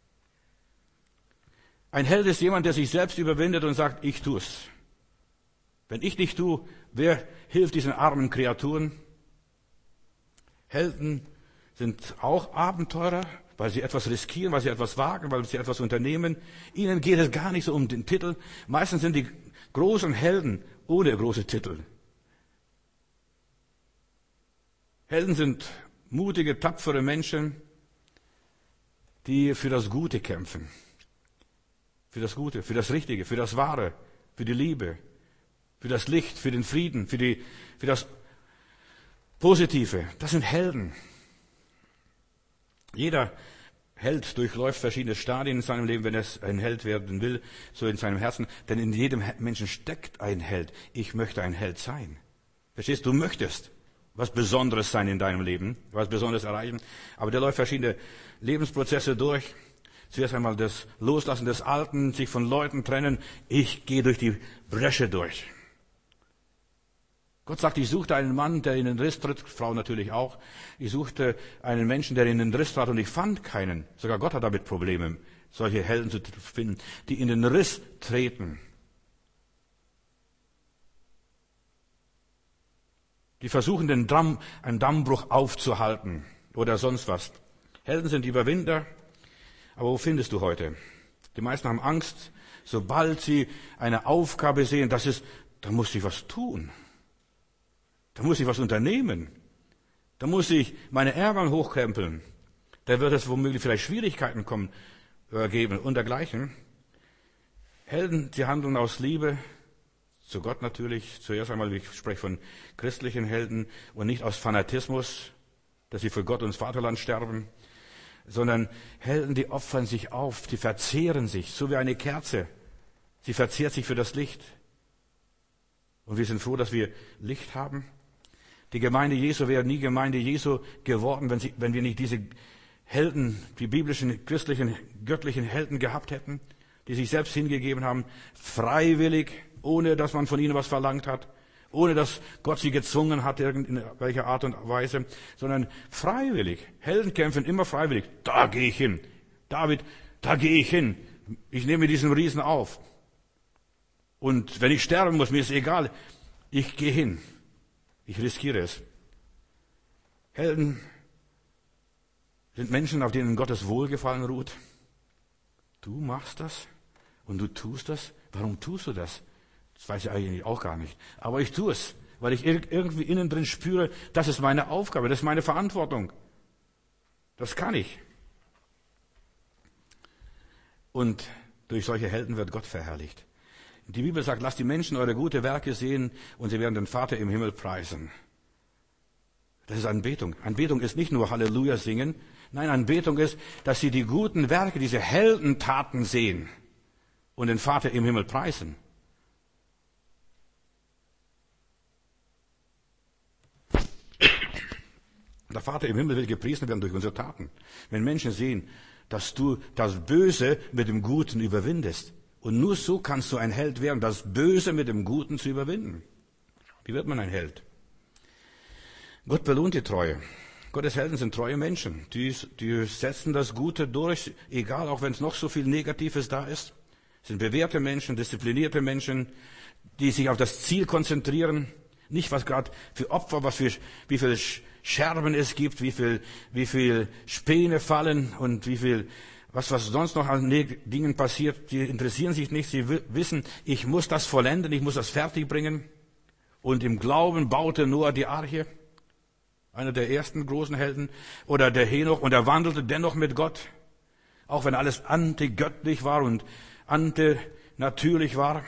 Ein Held ist jemand, der sich selbst überwindet und sagt, ich tu's. Wenn ich nicht tue, wer hilft diesen armen Kreaturen? Helden sind auch Abenteurer, weil sie etwas riskieren, weil sie etwas wagen, weil sie etwas unternehmen. Ihnen geht es gar nicht so um den Titel. Meistens sind die großen Helden ohne große Titel. Helden sind mutige, tapfere Menschen, die für das Gute kämpfen. Für das Gute, für das Richtige, für das Wahre, für die Liebe, für das Licht, für den Frieden, für, die, für das Positive. Das sind Helden. Jeder Held durchläuft verschiedene Stadien in seinem Leben, wenn er ein Held werden will, so in seinem Herzen. Denn in jedem Menschen steckt ein Held. Ich möchte ein Held sein. Verstehst du? Du möchtest was Besonderes sein in deinem Leben, was Besonderes erreichen. Aber der läuft verschiedene Lebensprozesse durch. Zuerst einmal das Loslassen des Alten, sich von Leuten trennen. Ich gehe durch die Bresche durch. Gott sagt, ich suchte einen Mann, der in den Riss tritt, Frau natürlich auch. Ich suchte einen Menschen, der in den Riss trat und ich fand keinen. Sogar Gott hat damit Probleme, solche Helden zu finden, die in den Riss treten. Die versuchen, den Damm, einen Dammbruch aufzuhalten oder sonst was. Helden sind Überwinder. Aber wo findest du heute? Die meisten haben Angst, sobald sie eine Aufgabe sehen, das ist, da muss ich was tun. Da muss ich was unternehmen. Da muss ich meine Ärmel hochkrempeln. Da wird es womöglich vielleicht Schwierigkeiten kommen, äh, geben und dergleichen. Helden, sie handeln aus Liebe zu Gott natürlich. Zuerst einmal, ich spreche von christlichen Helden und nicht aus Fanatismus, dass sie für Gott und das Vaterland sterben, sondern Helden, die opfern sich auf, die verzehren sich, so wie eine Kerze. Sie verzehrt sich für das Licht. Und wir sind froh, dass wir Licht haben. Die Gemeinde Jesu wäre nie Gemeinde Jesu geworden, wenn, sie, wenn wir nicht diese Helden, die biblischen, christlichen, göttlichen Helden gehabt hätten, die sich selbst hingegeben haben, freiwillig, ohne dass man von ihnen was verlangt hat, ohne dass Gott sie gezwungen hat, in welcher Art und Weise, sondern freiwillig. Helden kämpfen immer freiwillig. Da gehe ich hin. David, da gehe ich hin. Ich nehme diesen Riesen auf. Und wenn ich sterben muss, mir ist egal. Ich gehe hin. Ich riskiere es. Helden sind Menschen, auf denen Gottes Wohlgefallen ruht. Du machst das und du tust das. Warum tust du das? Das weiß ich eigentlich auch gar nicht. Aber ich tue es, weil ich irgendwie innen drin spüre, das ist meine Aufgabe, das ist meine Verantwortung. Das kann ich. Und Durch solche Helden wird Gott verherrlicht. Die Bibel sagt, lasst die Menschen eure gute Werke sehen und sie werden den Vater im Himmel preisen. Das ist Anbetung. Anbetung ist nicht nur Halleluja singen. Nein, Anbetung ist, dass sie die guten Werke, diese Heldentaten sehen und den Vater im Himmel preisen. Der Vater im Himmel will gepriesen werden durch unsere Taten. Wenn Menschen sehen, dass du das Böse mit dem Guten überwindest. Und nur so kannst du ein Held werden, das Böse mit dem Guten zu überwinden. Wie wird man ein Held? Gott belohnt die Treue. Gottes Helden sind treue Menschen. Die, die setzen das Gute durch, egal, auch wenn es noch so viel Negatives da ist. Sind bewährte Menschen, disziplinierte Menschen, die sich auf das Ziel konzentrieren. Nicht, was gerade für Opfer, was für, wie viel Scherben es gibt, wie viel, wie viel Späne fallen und wie viel, was, was sonst noch an Dingen passiert. Die interessieren sich nicht. Sie wissen, ich muss das vollenden, ich muss das fertigbringen. Und im Glauben baute Noah die Arche. Einer der ersten großen Helden. Oder der Henoch. Und er wandelte dennoch mit Gott. Auch wenn alles antigöttlich war und antinatürlich war.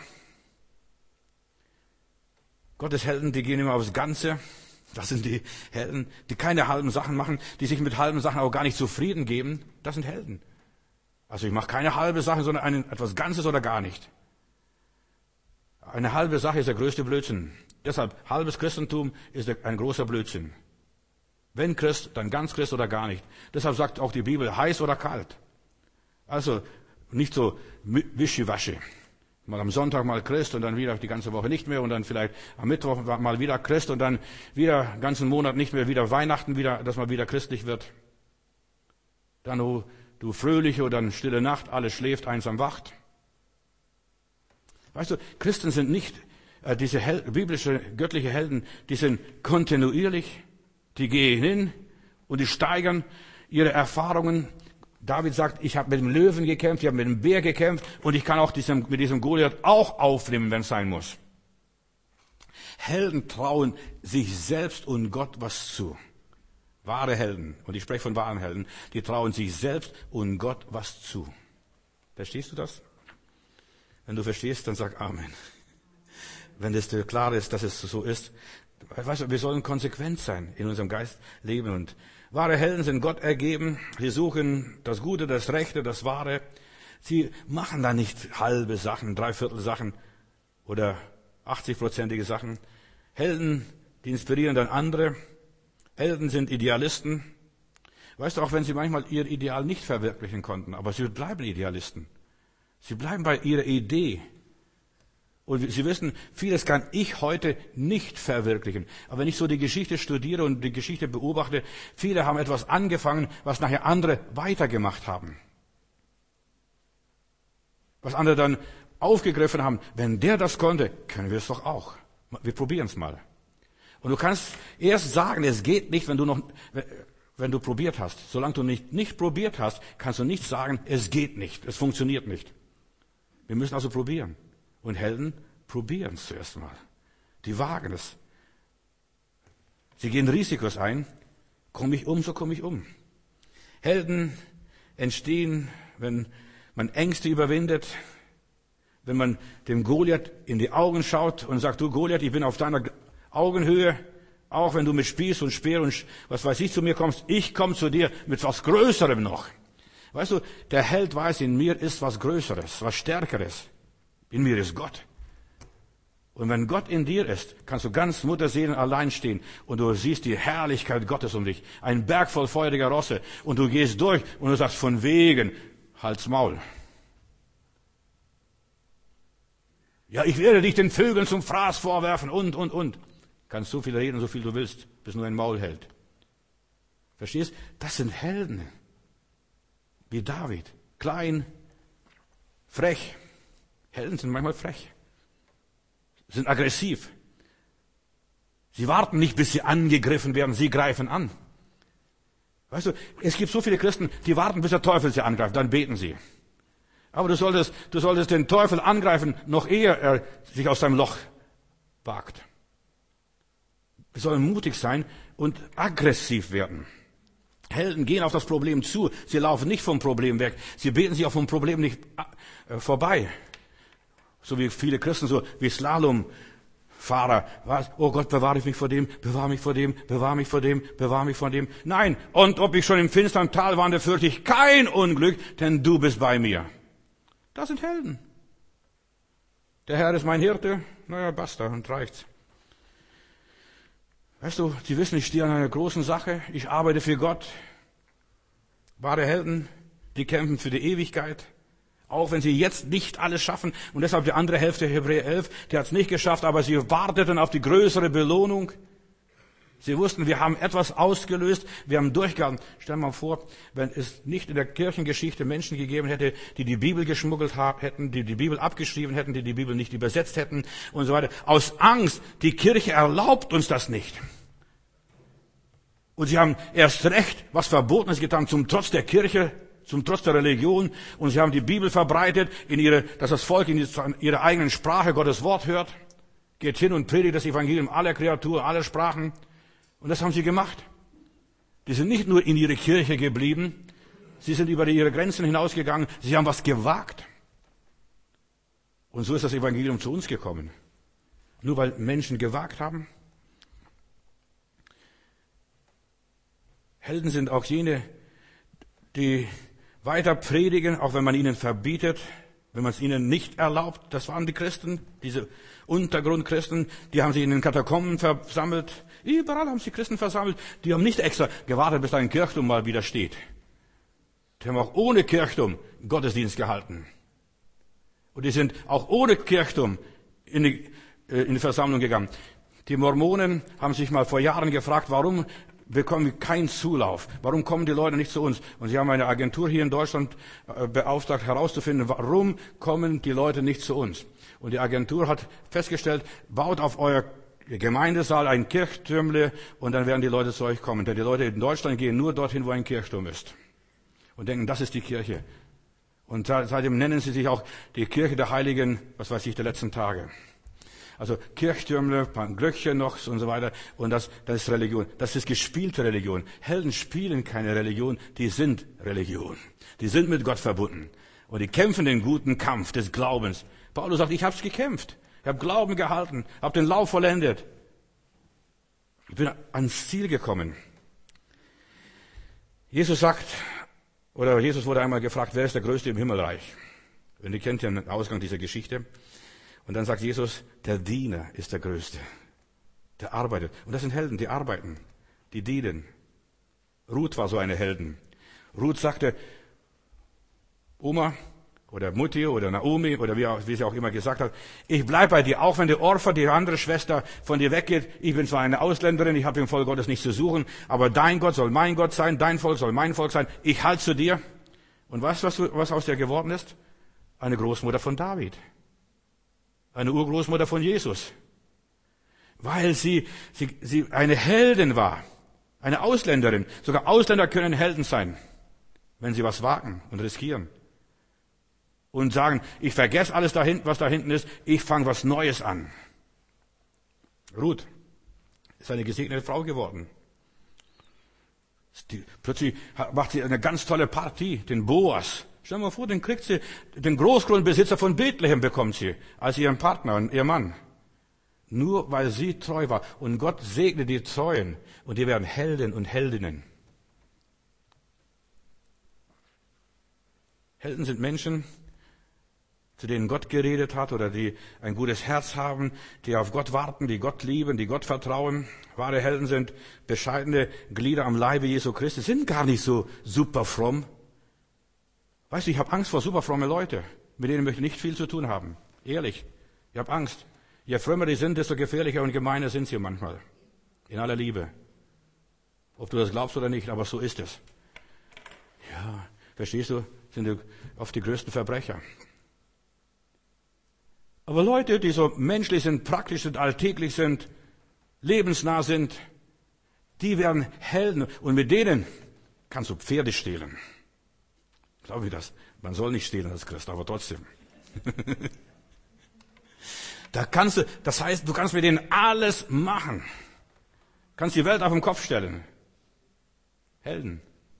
Gottes Helden, die gehen immer aufs Ganze. Das sind die Helden, die keine halben Sachen machen, die sich mit halben Sachen auch gar nicht zufrieden geben. Das sind Helden. Also ich mache keine halbe Sache, sondern ein, etwas Ganzes oder gar nicht. Eine halbe Sache ist der größte Blödsinn. Deshalb, halbes Christentum ist ein großer Blödsinn. Wenn Christ, dann ganz Christ oder gar nicht. Deshalb sagt auch die Bibel, heiß oder kalt. Also nicht so wischiwaschi. Mal am Sonntag mal Christ und dann wieder die ganze Woche nicht mehr und dann vielleicht am Mittwoch mal wieder Christ und dann wieder einen ganzen Monat nicht mehr, wieder Weihnachten, wieder, dass man wieder christlich wird. Dann, oh, du fröhliche oder dann stille Nacht, alles schläft, einsam wacht. Weißt du, Christen sind nicht, äh, diese Hel- biblische, göttliche Helden, die sind kontinuierlich, die gehen hin und die steigern ihre Erfahrungen. David sagt, ich habe mit dem Löwen gekämpft, ich habe mit dem Bär gekämpft und ich kann auch diesem, mit diesem Goliath auch aufnehmen, wenn es sein muss. Helden trauen sich selbst und Gott was zu. Wahre Helden, und ich spreche von wahren Helden, die trauen sich selbst und Gott was zu. Verstehst du das? Wenn du verstehst, dann sag Amen. Wenn das dir klar ist, dass es so ist. Weißt du, wir sollen konsequent sein in unserem Geist leben und wahre Helden sind Gott ergeben. Sie suchen das Gute, das Rechte, das Wahre. Sie machen da nicht halbe Sachen, dreiviertel Sachen oder achtzigprozentige Sachen. Helden, die inspirieren dann andere. Helden sind Idealisten. Weißt du, auch wenn sie manchmal ihr Ideal nicht verwirklichen konnten, aber sie bleiben Idealisten. Sie bleiben bei ihrer Idee. Und Sie wissen, vieles kann ich heute nicht verwirklichen. Aber wenn ich so die Geschichte studiere und die Geschichte beobachte, viele haben etwas angefangen, was nachher andere weitergemacht haben. Was andere dann aufgegriffen haben. Wenn der das konnte, können wir es doch auch. Wir probieren es mal. Und du kannst erst sagen, es geht nicht, wenn du noch, wenn du probiert hast. Solange du nicht, nicht probiert hast, kannst du nicht sagen, es geht nicht, es funktioniert nicht. Wir müssen also probieren. Und Helden probieren es zuerst mal. Die wagen es. Sie gehen Risikos ein. Komme ich um, so komme ich um. Helden entstehen, wenn man Ängste überwindet, wenn man dem Goliath in die Augen schaut und sagt, du Goliath, ich bin auf deiner Augenhöhe, auch wenn du mit Spieß und Speer und was weiß ich zu mir kommst, ich komme zu dir mit was Größerem noch. Weißt du, der Held weiß, in mir ist was Größeres, was Stärkeres. In mir ist Gott. Und wenn Gott in dir ist, kannst du ganz Mutterseelen allein stehen und du siehst die Herrlichkeit Gottes um dich. Ein Berg voll feuriger Rosse und du gehst durch und du sagst von wegen, halt's Maul. Ja, ich werde dich den Vögeln zum Fraß vorwerfen und, und, und. Kannst so viel reden, so viel du willst, bis nur ein Maul hält. Verstehst? Das sind Helden. Wie David. Klein, frech. Helden sind manchmal frech, sind aggressiv. Sie warten nicht, bis sie angegriffen werden, sie greifen an. Weißt du, es gibt so viele Christen, die warten, bis der Teufel sie angreift, dann beten sie. Aber du solltest, du solltest den Teufel angreifen, noch ehe er sich aus seinem Loch wagt. Wir sollen mutig sein und aggressiv werden. Helden gehen auf das Problem zu. Sie laufen nicht vom Problem weg. Sie beten sich auch vom Problem nicht äh, vorbei. So wie viele Christen, so wie Slalomfahrer. Was? Oh Gott, bewahre mich vor dem, bewahre mich vor dem, bewahre mich vor dem, bewahre mich vor dem. Nein, und ob ich schon im finsteren Tal wandere, fürchte ich kein Unglück, denn du bist bei mir. Das sind Helden. Der Herr ist mein Hirte. Naja, basta, und reicht's. Weißt du, sie wissen, ich stehe an einer großen Sache. Ich arbeite für Gott. Wahre Helden, die kämpfen für die Ewigkeit. Auch wenn sie jetzt nicht alles schaffen. Und deshalb die andere Hälfte, Hebräer elf, die hat es nicht geschafft, aber sie warteten auf die größere Belohnung. Sie wussten, wir haben etwas ausgelöst, wir haben durchgehalten. Stell dir mal vor, wenn es nicht in der Kirchengeschichte Menschen gegeben hätte, die die Bibel geschmuggelt hätten, die die Bibel abgeschrieben hätten, die die Bibel nicht übersetzt hätten und so weiter. Aus Angst, die Kirche erlaubt uns das nicht. Und sie haben erst recht was Verbotenes getan, zum Trotz der Kirche, zum Trotz der Religion. Und sie haben die Bibel verbreitet, in ihre, dass das Volk in ihrer eigenen Sprache Gottes Wort hört. Geht hin und predigt das Evangelium aller Kreaturen, aller Sprachen. Und das haben sie gemacht. Die sind nicht nur in ihre Kirche geblieben, sie sind über ihre Grenzen hinausgegangen, sie haben was gewagt. Und so ist das Evangelium zu uns gekommen. Nur weil Menschen gewagt haben. Helden sind auch jene, die weiter predigen, auch wenn man ihnen verbietet, wenn man es ihnen nicht erlaubt. Das waren die Christen, diese Untergrundchristen, die haben sich in den Katakomben versammelt. Überall haben sich Christen versammelt. Die haben nicht extra gewartet, bis ein Kirchturm mal wieder steht. Die haben auch ohne Kirchturm Gottesdienst gehalten. Und die sind auch ohne Kirchturm in die, äh, in die Versammlung gegangen. Die Mormonen haben sich mal vor Jahren gefragt, warum bekommen wir keinen Zulauf? Warum kommen die Leute nicht zu uns? Und sie haben eine Agentur hier in Deutschland beauftragt, herauszufinden, warum kommen die Leute nicht zu uns? Und die Agentur hat festgestellt, baut auf euer Gemeindesaal ein Kirchtürmle und dann werden die Leute zu euch kommen. Denn die Leute in Deutschland gehen nur dorthin, wo ein Kirchturm ist. Und denken, das ist die Kirche. Und seitdem nennen sie sich auch die Kirche der Heiligen, was weiß ich, der letzten Tage. Also Kirchtürmle, ein paar Glöckchen noch und so weiter. Und das, das ist Religion. Das ist gespielte Religion. Helden spielen keine Religion, die sind Religion. Die sind mit Gott verbunden. Und die kämpfen den guten Kampf des Glaubens. Paulus sagt, ich habe es gekämpft. Ich habe Glauben gehalten, habe den Lauf vollendet. Ich bin ans Ziel gekommen. Jesus sagt, oder Jesus wurde einmal gefragt, wer ist der Größte im Himmelreich? Und ihr kennt ja den Ausgang dieser Geschichte. Und dann sagt Jesus, der Diener ist der Größte. Der arbeitet. Und das sind Helden, die arbeiten, die dienen. Ruth war so eine Heldin. Ruth sagte, Oma oder Mutti oder Naomi oder wie, wie sie auch immer gesagt hat, ich bleib bei dir, auch wenn die Orpha, die andere Schwester, von dir weggeht. Ich bin zwar eine Ausländerin, ich habe im Volk Gottes nichts zu suchen, aber dein Gott soll mein Gott sein, dein Volk soll mein Volk sein. Ich halte zu dir. Und weißt du, was, was aus der geworden ist? Eine Großmutter von David. Eine Urgroßmutter von Jesus. Weil sie, sie, sie eine Heldin war. Eine Ausländerin. Sogar Ausländer können Helden sein, wenn sie was wagen und riskieren. Und sagen, ich vergesse alles da hinten, was da hinten ist. Ich fange was Neues an. Ruth ist eine gesegnete Frau geworden. Die, plötzlich macht sie eine ganz tolle Partie, den Boas. Stell dir mal vor, den kriegt sie, den Großgrundbesitzer von Bethlehem bekommt sie, als ihren Partner und ihr Mann. Nur weil sie treu war. Und Gott segne die Treuen. Und die werden Helden und Heldinnen. Helden sind Menschen, zu denen Gott geredet hat oder die ein gutes Herz haben, die auf Gott warten, die Gott lieben, die Gott vertrauen. Wahre Helden sind bescheidene Glieder am Leibe Jesu Christi, sind gar nicht so super fromm. Weißt du, ich habe Angst vor super fromme Leute. Mit denen möchte ich nicht viel zu tun haben. Ehrlich. Ich habe Angst. Je frömmer die sind, desto gefährlicher und gemeiner sind sie manchmal. In aller Liebe. Ob du das glaubst oder nicht, aber so ist es. Ja, verstehst du, sind die oft die größten Verbrecher. Aber Leute, die so menschlich sind, praktisch sind, alltäglich sind, lebensnah sind, die werden Helden. Und mit denen kannst du Pferde stehlen. Glaube ich das? Man soll nicht stehlen als Christ, aber trotzdem. Da kannst du, das heißt, du kannst mit denen alles machen. Kannst die Welt auf den Kopf stellen. Helden.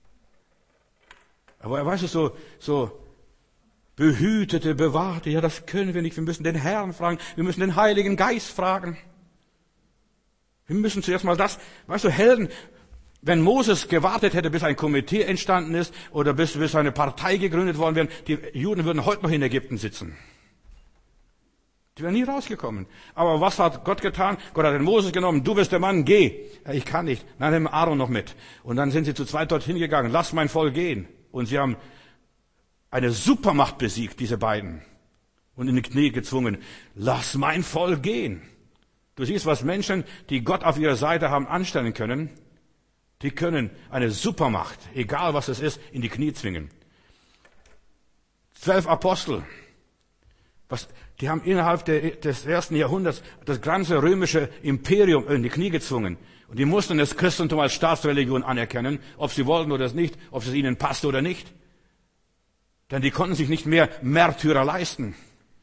Aber er weiß es so, so behütete, bewahrte, ja, das können wir nicht. Wir müssen den Herrn fragen. Wir müssen den Heiligen Geist fragen. Wir müssen zuerst mal das, weißt du, Helden, wenn Moses gewartet hätte, bis ein Komitee entstanden ist oder bis, bis eine Partei gegründet worden wäre, die Juden würden heute noch in Ägypten sitzen. Die wären nie rausgekommen. Aber was hat Gott getan? Gott hat den Moses genommen. Du bist der Mann, geh. Ja, ich kann nicht. Dann nehmen Aaron noch mit. Und dann sind sie zu zweit dorthin gegangen. Lass mein Volk gehen. Und sie haben eine Supermacht besiegt, diese beiden. Und in die Knie gezwungen. Lass mein Volk gehen. Du siehst, was Menschen, die Gott auf ihrer Seite haben, anstellen können. Die können eine Supermacht, egal was es ist, in die Knie zwingen. Zwölf Apostel. Was, die haben innerhalb der, des ersten Jahrhunderts das ganze römische Imperium in die Knie gezwungen. Und die mussten das Christentum als Staatsreligion anerkennen, ob sie wollten oder nicht, ob es ihnen passte oder nicht. Denn die konnten sich nicht mehr Märtyrer leisten.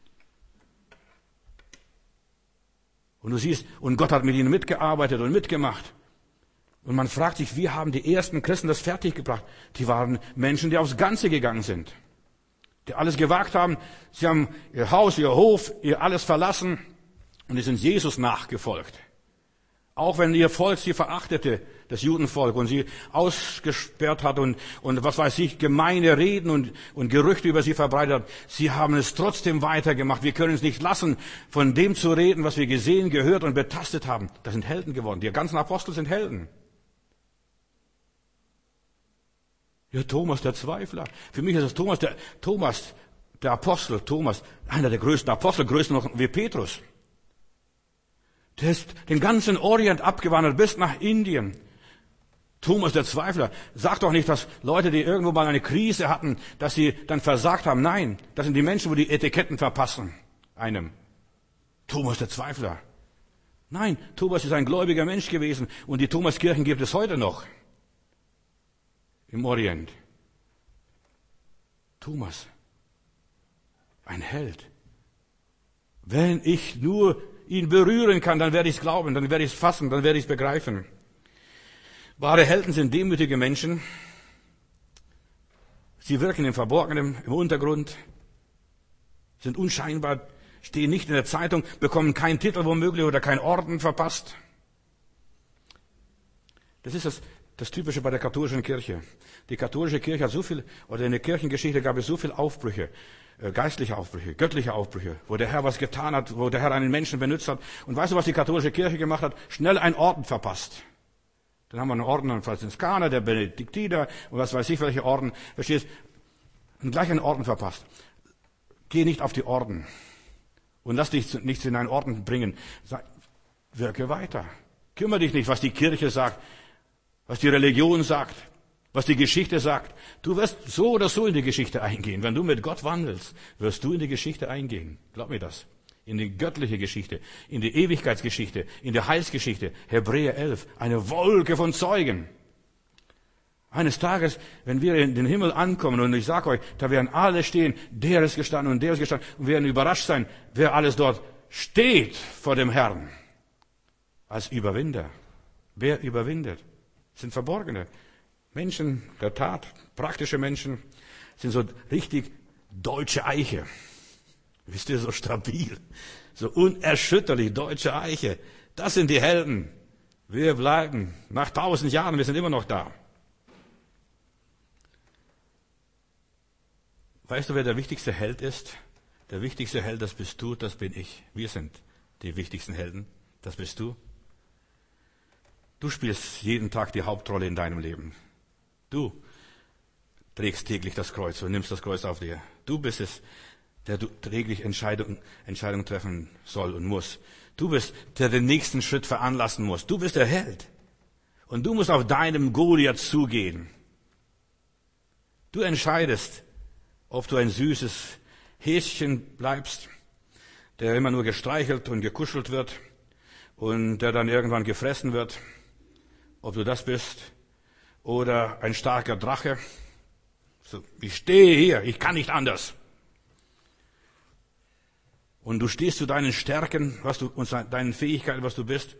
Und du siehst, und Gott hat mit ihnen mitgearbeitet und mitgemacht. Und man fragt sich, wie haben die ersten Christen das fertiggebracht? Die waren Menschen, die aufs Ganze gegangen sind. Die alles gewagt haben. Sie haben ihr Haus, ihr Hof, ihr alles verlassen. Und die sind Jesus nachgefolgt. Auch wenn ihr Volk sie verachtete, das Judenvolk, und sie ausgesperrt hat und, und was weiß ich, gemeine Reden und, und Gerüchte über sie verbreitet hat. Sie haben es trotzdem weitergemacht. Wir können es nicht lassen, von dem zu reden, was wir gesehen, gehört und betastet haben. Das sind Helden geworden. Die ganzen Apostel sind Helden. Ja, Thomas, der Zweifler. Für mich ist es Thomas, der, Thomas, der Apostel, Thomas, einer der größten Apostel, größten noch wie Petrus. Der ist den ganzen Orient abgewandert bis nach Indien. Thomas, der Zweifler. Sag doch nicht, dass Leute, die irgendwo mal eine Krise hatten, dass sie dann versagt haben. Nein, das sind die Menschen, wo die Etiketten verpassen. Einem. Thomas, der Zweifler. Nein, Thomas ist ein gläubiger Mensch gewesen und die Thomaskirchen gibt es heute noch. Im Orient. Thomas, ein Held. Wenn ich nur ihn berühren kann, dann werde ich es glauben, dann werde ich es fassen, dann werde ich es begreifen. Wahre Helden sind demütige Menschen. Sie wirken im Verborgenen, im Untergrund, sind unscheinbar, stehen nicht in der Zeitung, bekommen keinen Titel womöglich oder keinen Orden verpasst. Das ist das Das Typische bei der katholischen Kirche. Die katholische Kirche hat so viel, oder in der Kirchengeschichte gab es so viele Aufbrüche, äh, geistliche Aufbrüche, göttliche Aufbrüche, wo der Herr was getan hat, wo der Herr einen Menschen benutzt hat. Und weißt du, was die katholische Kirche gemacht hat? Schnell einen Orden verpasst. Dann haben wir einen Orden, einen Franziskaner, der Benediktiner und was weiß ich, welche Orden. Verstehst? Und gleich einen Orden verpasst. Geh nicht auf die Orden und lass dich nichts in einen Orden bringen. Sag, wirke weiter. Kümmere dich nicht, was die Kirche sagt, was die Religion sagt, was die Geschichte sagt. Du wirst so oder so in die Geschichte eingehen. Wenn du mit Gott wandelst, wirst du in die Geschichte eingehen. Glaub mir das. In die göttliche Geschichte, in die Ewigkeitsgeschichte, in die Heilsgeschichte. Hebräer elf, eine Wolke von Zeugen. Eines Tages, wenn wir in den Himmel ankommen, und ich sage euch, da werden alle stehen, der ist gestanden und der ist gestanden, und werden überrascht sein, wer alles dort steht vor dem Herrn. Als Überwinder. Wer überwindet? Sind Verborgene. Menschen der Tat, praktische Menschen, sind so richtig deutsche Eiche. Wisst ihr, so stabil, so unerschütterlich deutsche Eiche. Das sind die Helden. Wir bleiben nach tausend Jahren, wir sind immer noch da. Weißt du, wer der wichtigste Held ist? Der wichtigste Held, das bist du, das bin ich. Wir sind die wichtigsten Helden, das bist du. Du spielst jeden Tag die Hauptrolle in deinem Leben. Du trägst täglich das Kreuz und nimmst das Kreuz auf dir. Du bist es, der du täglich Entscheidungen Entscheidung treffen soll und muss. Du bist, der den nächsten Schritt veranlassen muss. Du bist der Held. Und du musst auf deinem Goliath zugehen. Du entscheidest, ob du ein süßes Häschen bleibst, der immer nur gestreichelt und gekuschelt wird und der dann irgendwann gefressen wird. Ob du das bist oder ein starker Drache. So, ich stehe hier, ich kann nicht anders. Und du stehst zu deinen Stärken, was du, und deinen Fähigkeiten, was du bist.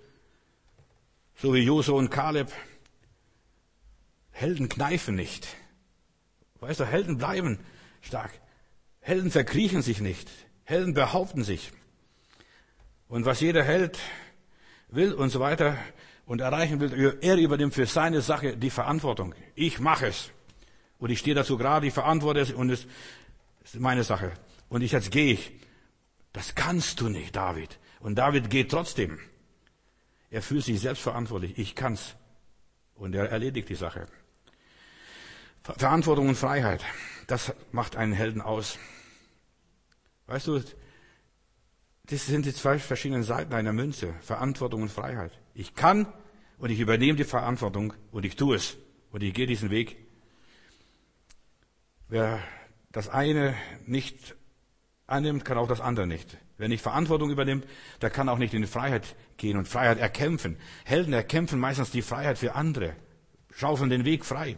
So wie Josua und Kaleb. Helden kneifen nicht. Weißt du, Helden bleiben stark. Helden verkriechen sich nicht. Helden behaupten sich. Und was jeder Held will und so weiter und erreichen will, er übernimmt für seine Sache die Verantwortung. Ich mache es. Und ich stehe dazu gerade, ich verantworte es und es ist meine Sache. Und ich, jetzt gehe ich. Das kannst du nicht, David. Und David geht trotzdem. Er fühlt sich selbst verantwortlich. Ich kann's. Und er erledigt die Sache. Verantwortung und Freiheit. Das macht einen Helden aus. Weißt du, das sind die zwei verschiedenen Seiten einer Münze. Verantwortung und Freiheit. Ich kann und ich übernehme die Verantwortung und ich tue es. Und ich gehe diesen Weg. Wer das eine nicht annimmt, kann auch das andere nicht. Wer nicht Verantwortung übernimmt, der kann auch nicht in die Freiheit gehen und Freiheit erkämpfen. Helden erkämpfen meistens die Freiheit für andere, schaufeln den Weg frei.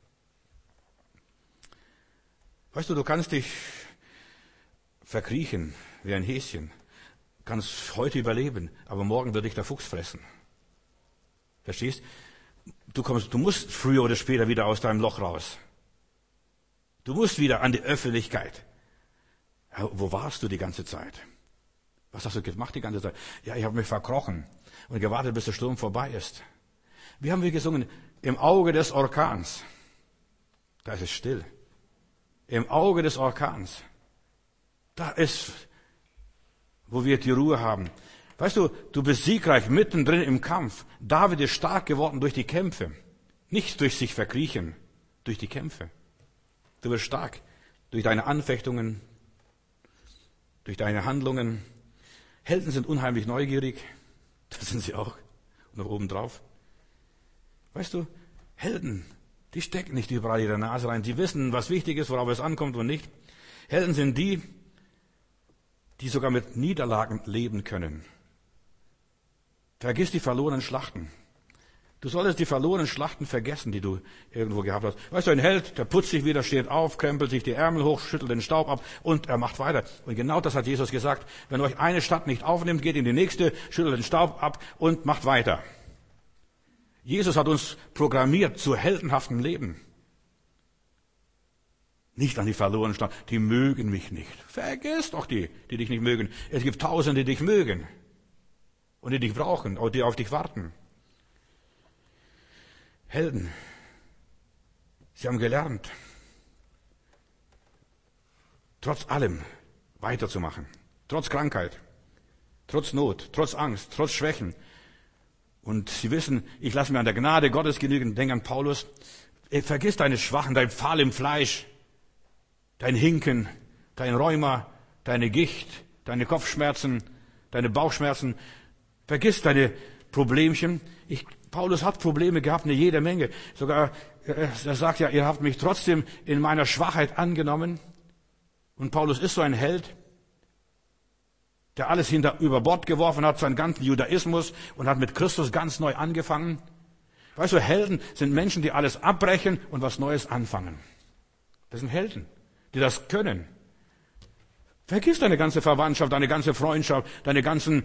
Weißt du, du kannst dich verkriechen wie ein Häschen, kannst heute überleben, aber morgen wird dich der Fuchs fressen. Verstehst? Du kommst, du musst früher oder später wieder aus deinem Loch raus. Du musst wieder an die Öffentlichkeit. Ja, wo warst du die ganze Zeit? Was hast du gemacht die ganze Zeit? Ja, ich habe mich verkrochen und gewartet, bis der Sturm vorbei ist. Wie haben wir gesungen? Im Auge des Orkans. Da ist es still. Im Auge des Orkans. Da ist, wo wir die Ruhe haben. Weißt du, du bist siegreich mittendrin im Kampf. David ist stark geworden durch die Kämpfe. Nicht durch sich verkriechen, durch die Kämpfe. Du wirst stark durch deine Anfechtungen, durch deine Handlungen. Helden sind unheimlich neugierig. Das sind sie auch. Und noch oben drauf. Weißt du, Helden, die stecken nicht überall ihre Nase rein. Sie wissen, was wichtig ist, worauf es ankommt und nicht. Helden sind die, die sogar mit Niederlagen leben können. Vergiss die verlorenen Schlachten. Du solltest die verlorenen Schlachten vergessen, die du irgendwo gehabt hast. Weißt du, ein Held, der putzt sich wieder, steht auf, krempelt sich die Ärmel hoch, schüttelt den Staub ab und er macht weiter. Und genau das hat Jesus gesagt. Wenn euch eine Stadt nicht aufnimmt, geht in die nächste, schüttelt den Staub ab und macht weiter. Jesus hat uns programmiert zu heldenhaftem Leben. Nicht an die verlorenen Schlachten. Die mögen mich nicht. Vergiss doch die, die dich nicht mögen. Es gibt Tausende, die dich mögen. Und die dich brauchen, und die auf dich warten. Helden. Sie haben gelernt, trotz allem weiterzumachen. Trotz Krankheit, trotz Not, trotz Angst, trotz Schwächen. Und sie wissen, ich lasse mir an der Gnade Gottes genügen. Denk an Paulus. Ey, vergiss deine Schwachen, dein Pfahl im Fleisch, dein Hinken, dein Rheuma, deine Gicht, deine Kopfschmerzen, deine Bauchschmerzen. Vergiss deine Problemchen. Ich, Paulus hat Probleme gehabt, eine jede Menge. Sogar, er sagt ja, ihr habt mich trotzdem in meiner Schwachheit angenommen. Und Paulus ist so ein Held, der alles hinter, über Bord geworfen hat, seinen ganzen Judaismus und hat mit Christus ganz neu angefangen. Weißt du, Helden sind Menschen, die alles abbrechen und was Neues anfangen. Das sind Helden, die das können. Vergiss deine ganze Verwandtschaft, deine ganze Freundschaft, deine ganzen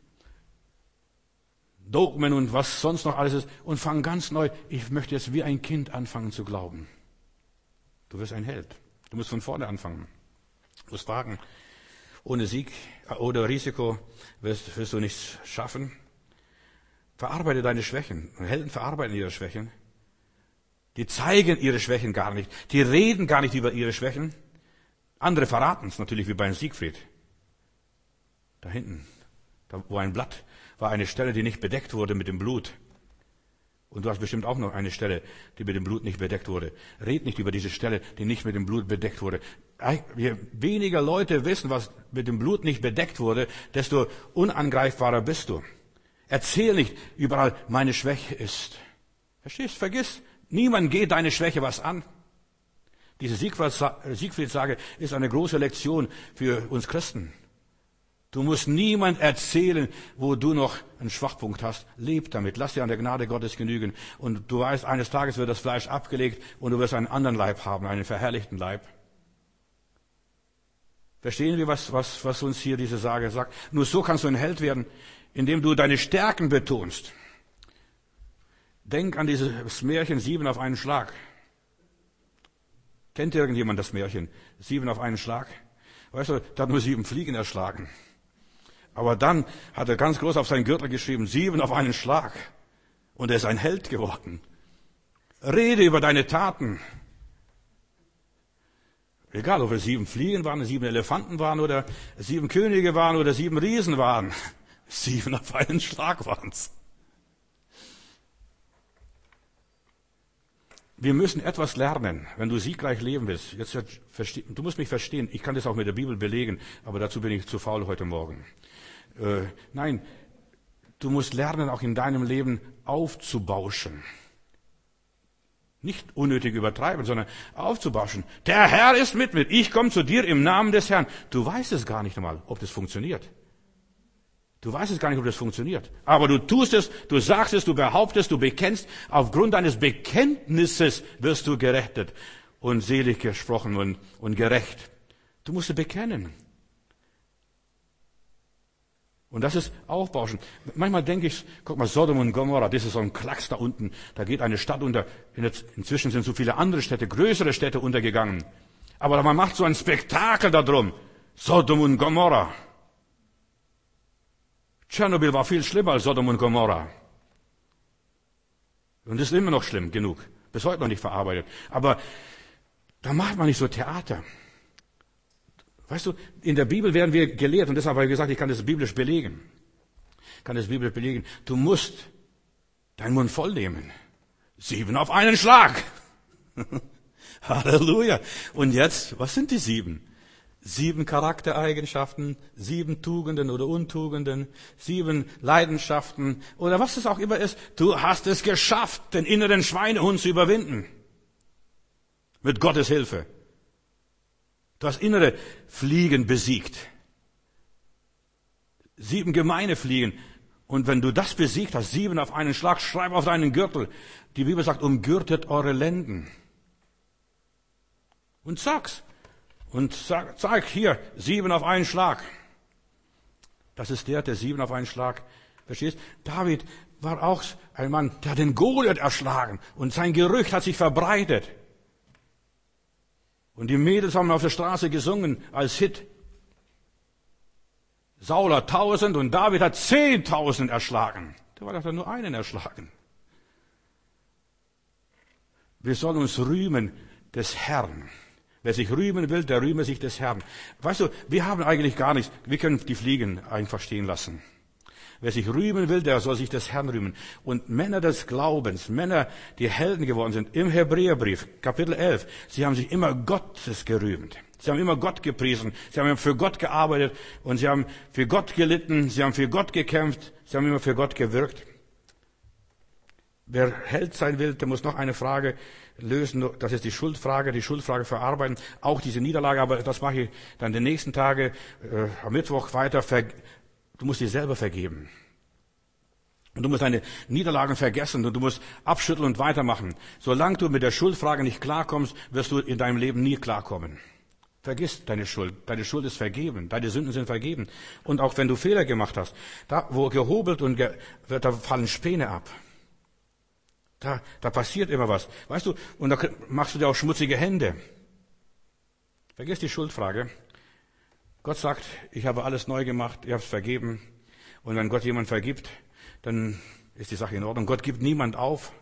Dogmen und was sonst noch alles ist und fang ganz neu. Ich möchte jetzt wie ein Kind anfangen zu glauben. Du wirst ein Held. Du musst von vorne anfangen. Du musst wagen. Ohne Sieg oder Risiko wirst, wirst du nichts schaffen. Verarbeite deine Schwächen. Helden verarbeiten ihre Schwächen. Die zeigen ihre Schwächen gar nicht. Die reden gar nicht über ihre Schwächen. Andere verraten es natürlich, wie bei Siegfried. Da hinten, da wo ein Blatt war, eine Stelle, die nicht bedeckt wurde mit dem Blut. Und du hast bestimmt auch noch eine Stelle, die mit dem Blut nicht bedeckt wurde. Red nicht über diese Stelle, die nicht mit dem Blut bedeckt wurde. Je weniger Leute wissen, was mit dem Blut nicht bedeckt wurde, desto unangreifbarer bist du. Erzähl nicht überall, meine Schwäche ist. Verstehst? Vergiss. Niemand geht deine Schwäche was an. Diese Siegfried-Sage ist eine große Lektion für uns Christen. Du musst niemand erzählen, wo du noch einen Schwachpunkt hast. Leb damit. Lass dir an der Gnade Gottes genügen. Und du weißt, eines Tages wird das Fleisch abgelegt und du wirst einen anderen Leib haben, einen verherrlichten Leib. Verstehen wir, was, was, was uns hier diese Sage sagt? Nur so kannst du ein Held werden, indem du deine Stärken betonst. Denk an dieses Märchen Sieben auf einen Schlag. Kennt irgendjemand das Märchen? Sieben auf einen Schlag? Weißt du, der hat nur sieben Fliegen erschlagen. Aber dann hat er ganz groß auf seinen Gürtel geschrieben, sieben auf einen Schlag. Und er ist ein Held geworden. Rede über deine Taten. Egal, ob es sieben Fliegen waren, sieben Elefanten waren oder sieben Könige waren oder sieben Riesen waren. Sieben auf einen Schlag waren's. Wir müssen etwas lernen, wenn du siegreich leben willst. Jetzt, du musst mich verstehen, ich kann das auch mit der Bibel belegen, aber dazu bin ich zu faul heute Morgen. Äh, nein, du musst lernen, auch in deinem Leben aufzubauschen. Nicht unnötig übertreiben, sondern aufzubauschen. Der Herr ist mit mir. Ich komme zu dir im Namen des Herrn. Du weißt es gar nicht einmal, ob das funktioniert. Du weißt es gar nicht, ob das funktioniert. Aber du tust es, du sagst es, du behauptest, du bekennst. Aufgrund deines Bekenntnisses wirst du gerettet und selig gesprochen und, und gerecht. Du musst es bekennen. Und das ist Aufbauschen. Manchmal denke ich, guck mal, Sodom und Gomorra, das ist so ein Klacks da unten. Da geht eine Stadt unter. Inzwischen sind so viele andere Städte, größere Städte untergegangen. Aber man macht so ein Spektakel darum. Sodom und Gomorra. Tschernobyl war viel schlimmer als Sodom und Gomorra. Und ist immer noch schlimm genug. Bis heute noch nicht verarbeitet. Aber da macht man nicht so Theater. Weißt du, in der Bibel werden wir gelehrt, und deshalb habe ich gesagt, ich kann das biblisch belegen. Ich kann das biblisch belegen. Du musst deinen Mund voll nehmen. Sieben auf einen Schlag. Halleluja. Und jetzt, was sind die sieben? Sieben Charaktereigenschaften, sieben Tugenden oder Untugenden, sieben Leidenschaften oder was es auch immer ist. Du hast es geschafft, den inneren Schweinehund zu überwinden. Mit Gottes Hilfe. Du hast innere Fliegen besiegt. Sieben gemeine Fliegen. Und wenn du das besiegt hast, sieben auf einen Schlag, schreib auf deinen Gürtel. Die Bibel sagt, umgürtet eure Lenden. Und sag's. Und sag, zeig hier, sieben auf einen Schlag. Das ist der, der sieben auf einen Schlag. Verstehst? David war auch ein Mann, der hat den Goliath erschlagen. Und sein Gerücht hat sich verbreitet. Und die Mädels haben auf der Straße gesungen als Hit. Saul hat tausend und David hat zehntausend erschlagen. Der war doch nur einen erschlagen. Wir sollen uns rühmen des Herrn. Wer sich rühmen will, der rühme sich des Herrn. Weißt du, wir haben eigentlich gar nichts. Wir können die Fliegen einfach stehen lassen. Wer sich rühmen will, der soll sich des Herrn rühmen. Und Männer des Glaubens, Männer, die Helden geworden sind, im Hebräerbrief, Kapitel elf, sie haben sich immer Gottes gerühmt. Sie haben immer Gott gepriesen. Sie haben für Gott gearbeitet und sie haben für Gott gelitten. Sie haben für Gott gekämpft. Sie haben immer für Gott gewirkt. Wer Held sein will, der muss noch eine Frage lösen. Das ist die Schuldfrage, die Schuldfrage verarbeiten. Auch diese Niederlage, aber das mache ich dann die nächsten Tage, äh, am Mittwoch weiter. Du musst dir selber vergeben. Und du musst deine Niederlagen vergessen und du musst abschütteln und weitermachen. Solange du mit der Schuldfrage nicht klarkommst, wirst du in deinem Leben nie klarkommen. Vergiss deine Schuld. Deine Schuld ist vergeben. Deine Sünden sind vergeben. Und auch wenn du Fehler gemacht hast, da wo gehobelt und ge, da fallen Späne ab. Da, da passiert immer was. Weißt du, und da machst du dir auch schmutzige Hände. Vergiss die Schuldfrage. Gott sagt, ich habe alles neu gemacht, ich habe es vergeben. Und wenn Gott jemand vergibt, dann ist die Sache in Ordnung. Gott gibt niemand auf.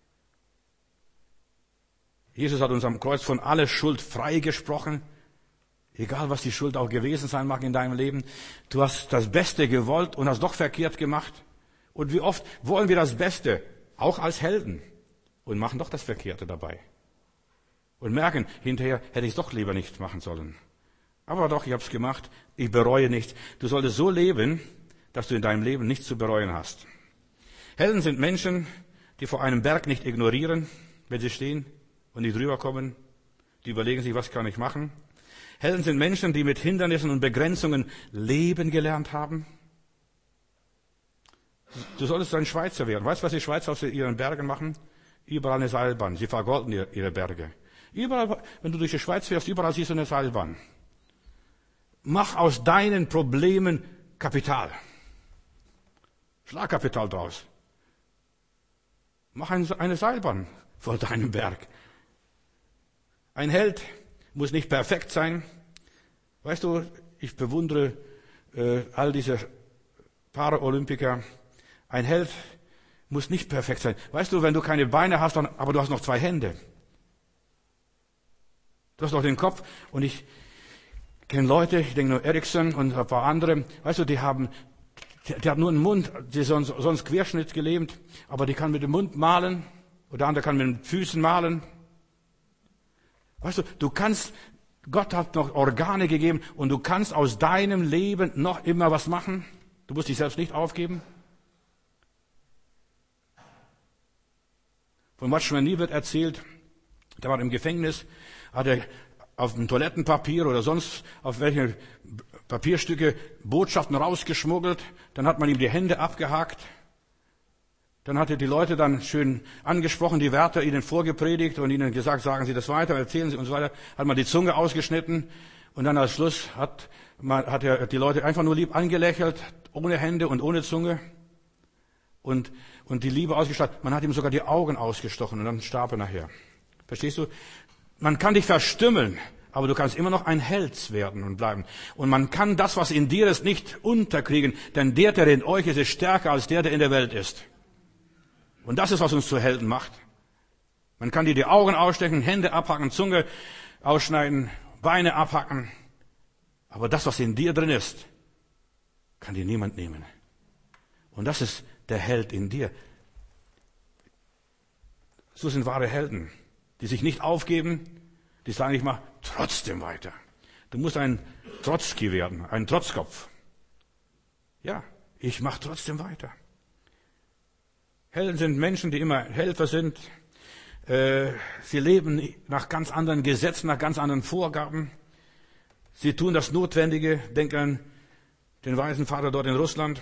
Jesus hat uns am Kreuz von aller Schuld freigesprochen. Egal, was die Schuld auch gewesen sein mag in deinem Leben. Du hast das Beste gewollt und hast doch verkehrt gemacht. Und wie oft wollen wir das Beste, auch als Helden, und machen doch das Verkehrte dabei. Und merken, hinterher hätte ich es doch lieber nicht machen sollen. Aber doch, ich habe es gemacht, ich bereue nichts. Du solltest so leben, dass du in deinem Leben nichts zu bereuen hast. Helden sind Menschen, die vor einem Berg nicht ignorieren, wenn sie stehen und nicht drüber kommen. Die überlegen sich, was kann ich machen. Helden sind Menschen, die mit Hindernissen und Begrenzungen leben gelernt haben. Du solltest ein Schweizer werden. Weißt du, was die Schweizer auf ihren Bergen machen? Überall eine Seilbahn. Sie vergolden ihre Berge. Überall, wenn du durch die Schweiz fährst, überall siehst du eine Seilbahn. Mach aus deinen Problemen Kapital. Schlagkapital draus. Mach eine Seilbahn vor deinem Berg. Ein Held muss nicht perfekt sein. Weißt du, ich bewundere äh, all diese Paralympiker. Ein Held muss nicht perfekt sein. Weißt du, wenn du keine Beine hast, dann, aber du hast noch zwei Hände. Du hast noch den Kopf. Und ich kenne Leute, ich denke nur Ericsson und ein paar andere, weißt du, die haben, die, die haben nur einen Mund, die sonst, sonst Querschnitt gelähmt, aber die kann mit dem Mund malen, oder der andere kann mit den Füßen malen. Weißt du, du kannst, Gott hat noch Organe gegeben und du kannst aus deinem Leben noch immer was machen. Du musst dich selbst nicht aufgeben. Von Watchman Nee wird erzählt, der war im Gefängnis, hat er auf dem Toilettenpapier oder sonst auf welche Papierstücke Botschaften rausgeschmuggelt. Dann hat man ihm die Hände abgehakt. Dann hat er die Leute dann schön angesprochen, die Wärter ihnen vorgepredigt und ihnen gesagt, sagen Sie das weiter, erzählen Sie und so weiter. Hat man die Zunge ausgeschnitten und dann als Schluss hat, man, hat er die Leute einfach nur lieb angelächelt, ohne Hände und ohne Zunge und, und die Liebe ausgestrahlt. Man hat ihm sogar die Augen ausgestochen und dann starb er nachher. Verstehst du? Man kann dich verstümmeln, aber du kannst immer noch ein Held werden und bleiben. Und man kann das, was in dir ist, nicht unterkriegen, denn der, der in euch ist, ist stärker als der, der in der Welt ist. Und das ist, was uns zu Helden macht. Man kann dir die Augen ausstechen, Hände abhacken, Zunge ausschneiden, Beine abhacken. Aber das, was in dir drin ist, kann dir niemand nehmen. Und das ist der Held in dir. So sind wahre Helden, die sich nicht aufgeben, die sagen, ich mach trotzdem weiter. Du musst ein Trotzki werden, ein Trotzkopf. Ja, ich mach trotzdem weiter. Helden sind Menschen, die immer Helfer sind. Äh, sie leben nach ganz anderen Gesetzen, nach ganz anderen Vorgaben. Sie tun das Notwendige. Denk an den weisen Vater dort in Russland.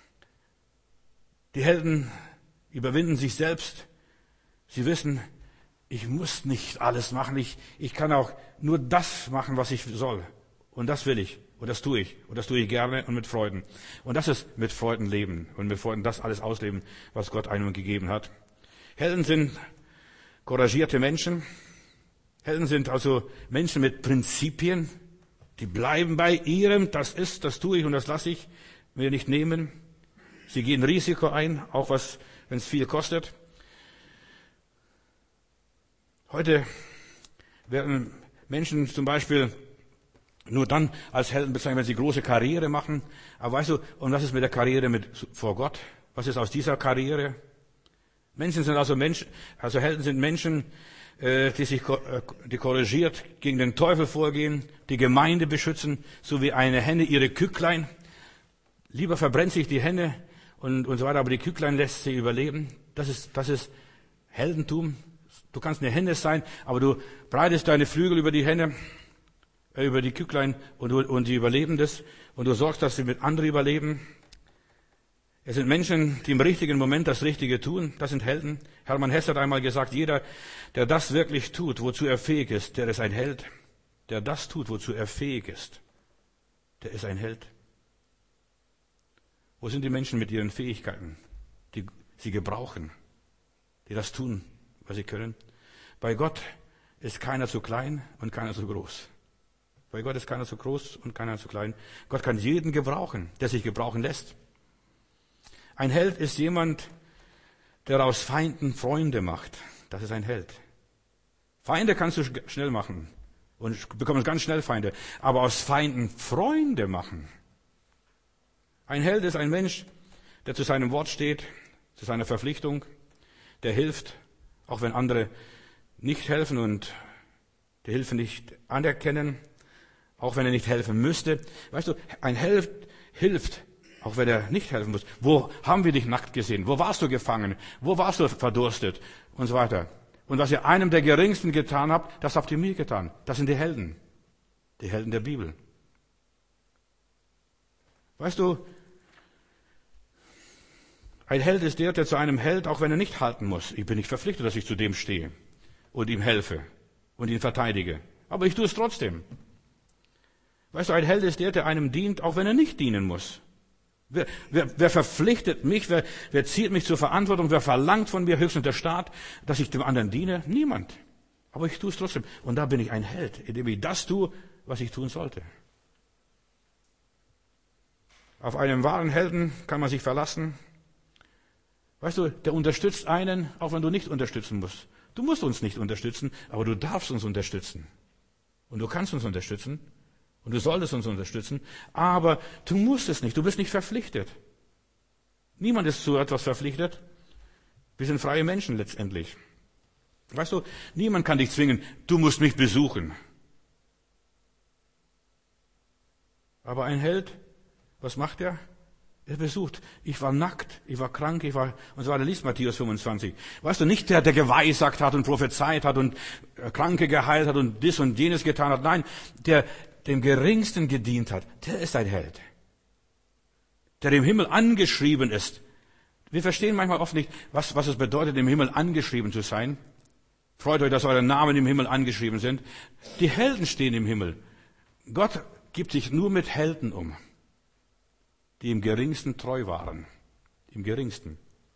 Die Helden überwinden sich selbst. Sie wissen, ich muss nicht alles machen. Ich, ich kann auch nur das machen, was ich soll. Und das will ich. Und das tue ich. Und das tue ich gerne und mit Freuden. Und das ist mit Freuden leben. Und mit Freuden das alles ausleben, was Gott einem gegeben hat. Helden sind couragierte Menschen. Helden sind also Menschen mit Prinzipien. Die bleiben bei ihrem, das ist, das tue ich und das lasse ich mir nicht nehmen. Sie gehen Risiko ein, auch was, wenn es viel kostet. Heute werden Menschen zum Beispiel nur dann als Helden bezeichnet, wenn sie große Karriere machen. Aber weißt du, und was ist mit der Karriere mit, vor Gott? Was ist aus dieser Karriere? Menschen sind also Menschen, also Helden sind Menschen, äh, die sich, äh, die couragiert gegen den Teufel vorgehen, die Gemeinde beschützen, so wie eine Henne ihre Kücklein. Lieber verbrennt sich die Henne und, und so weiter, aber die Kücklein lässt sie überleben. Das ist, das ist Heldentum. Du kannst eine Henne sein, aber du breitest deine Flügel über die Henne, äh, über die Kücklein und, und die überleben das und du sorgst, dass sie mit anderen überleben. Es sind Menschen, die im richtigen Moment das Richtige tun. Das sind Helden. Hermann Hesse hat einmal gesagt, jeder, der das wirklich tut, wozu er fähig ist, der ist ein Held. Der das tut, wozu er fähig ist, der ist ein Held. Wo sind die Menschen mit ihren Fähigkeiten, die sie gebrauchen, die das tun, was sie können? Bei Gott ist keiner zu klein und keiner zu groß. Bei Gott ist keiner zu groß und keiner zu klein. Gott kann jeden gebrauchen, der sich gebrauchen lässt. Ein Held ist jemand, der aus Feinden Freunde macht. Das ist ein Held. Feinde kannst du schnell machen und bekommst ganz schnell Feinde. Aber aus Feinden Freunde machen. Ein Held ist ein Mensch, der zu seinem Wort steht, zu seiner Verpflichtung, der hilft, auch wenn andere nicht helfen und die Hilfe nicht anerkennen, auch wenn er nicht helfen müsste. Weißt du, ein Held hilft, auch wenn er nicht helfen muss. Wo haben wir dich nackt gesehen? Wo warst du gefangen? Wo warst du verdurstet? Und so weiter. Und was ihr einem der Geringsten getan habt, das habt ihr mir getan. Das sind die Helden. Die Helden der Bibel. Weißt du, ein Held ist der, der zu einem Held, auch wenn er nicht halten muss. Ich bin nicht verpflichtet, dass ich zu dem stehe und ihm helfe und ihn verteidige. Aber ich tue es trotzdem. Weißt du, ein Held ist der, der einem dient, auch wenn er nicht dienen muss. Wer, wer, wer verpflichtet mich, wer, wer zieht mich zur Verantwortung, wer verlangt von mir, höchstens der Staat, dass ich dem anderen diene? Niemand. Aber ich tue es trotzdem. Und da bin ich ein Held, indem ich das tue, was ich tun sollte. Auf einen wahren Helden kann man sich verlassen. Weißt du, der unterstützt einen, auch wenn du nicht unterstützen musst. Du musst uns nicht unterstützen, aber du darfst uns unterstützen. Und du kannst uns unterstützen. Und du solltest uns unterstützen. Aber du musst es nicht. Du bist nicht verpflichtet. Niemand ist zu etwas verpflichtet. Wir sind freie Menschen letztendlich. Weißt du, niemand kann dich zwingen, du musst mich besuchen. Aber ein Held, was macht er? Er besucht. Ich war nackt, ich war krank, ich war, und so weiter, liest Matthäus fünfundzwanzig. Weißt du, nicht der, der geweissagt hat und prophezeit hat und Kranke geheilt hat und dies und jenes getan hat. Nein, der dem Geringsten gedient hat, der ist ein Held. Der im Himmel angeschrieben ist. Wir verstehen manchmal oft nicht, was, was es bedeutet, im Himmel angeschrieben zu sein. Freut euch, dass eure Namen im Himmel angeschrieben sind. Die Helden stehen im Himmel. Gott gibt sich nur mit Helden um, die im Geringsten treu waren. Im Geringsten.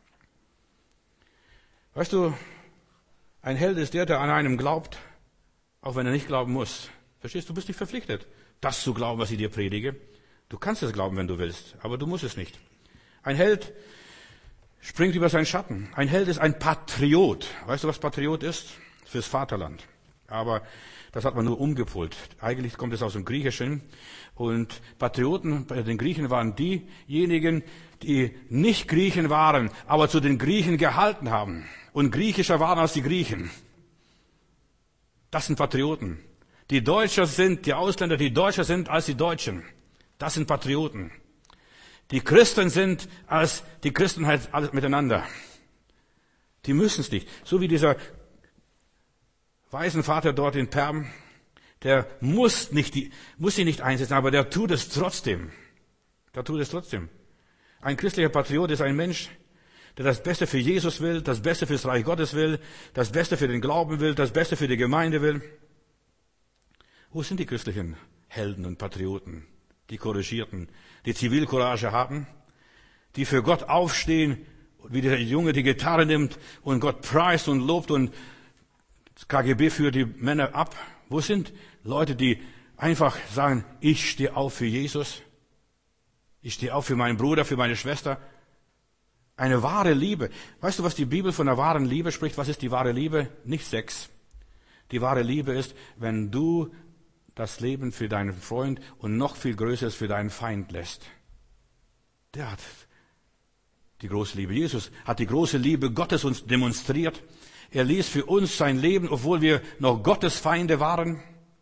Weißt du, ein Held ist der, der an einem glaubt, auch wenn er nicht glauben muss. Verstehst du, du bist nicht verpflichtet, das zu glauben, was ich dir predige. Du kannst es glauben, wenn du willst, aber du musst es nicht. Ein Held springt über seinen Schatten. Ein Held ist ein Patriot. Weißt du, was Patriot ist? Fürs Vaterland. Aber das hat man nur umgepolt. Eigentlich kommt es aus dem Griechischen. Und Patrioten bei den Griechen waren diejenigen, die nicht Griechen waren, aber zu den Griechen gehalten haben. Und griechischer waren als die Griechen. Das sind Patrioten. Die Deutscher sind, die Ausländer, die Deutscher sind als die Deutschen. Das sind Patrioten. Die Christen sind als die Christenheit alles miteinander. Die müssen es nicht. So wie dieser Waisenvater dort in Perm, der muss nicht die, muss sie nicht einsetzen, aber der tut es trotzdem. Der tut es trotzdem. Ein christlicher Patriot ist ein Mensch, der das Beste für Jesus will, das Beste fürs Reich Gottes will, das Beste für den Glauben will, das Beste für die Gemeinde will. Wo sind die christlichen Helden und Patrioten? Die Couragierten, die Zivilcourage haben, die für Gott aufstehen, wie der Junge die Gitarre nimmt und Gott preist und lobt und das K G B führt die Männer ab. Wo sind Leute, die einfach sagen, ich stehe auf für Jesus, ich stehe auf für meinen Bruder, für meine Schwester. Eine wahre Liebe. Weißt du, was die Bibel von einer wahren Liebe spricht? Was ist die wahre Liebe? Nicht Sex. Die wahre Liebe ist, wenn du das Leben für deinen Freund und noch viel Größeres für deinen Feind lässt. Der hat die große Liebe. Jesus hat die große Liebe Gottes uns demonstriert. Er ließ für uns sein Leben, obwohl wir noch Gottes Feinde waren,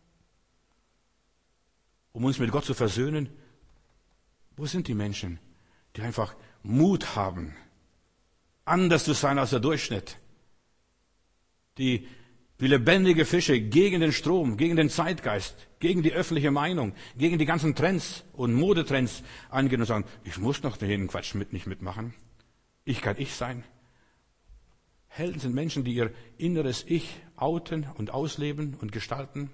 um uns mit Gott zu versöhnen. Wo sind die Menschen, die einfach Mut haben, anders zu sein als der Durchschnitt, die wie lebendige Fische gegen den Strom, gegen den Zeitgeist, gegen die öffentliche Meinung, gegen die ganzen Trends und Modetrends angehen und sagen, ich muss noch den Quatsch mit nicht mitmachen. Ich kann ich sein. Helden sind Menschen, die ihr inneres Ich outen und ausleben und gestalten.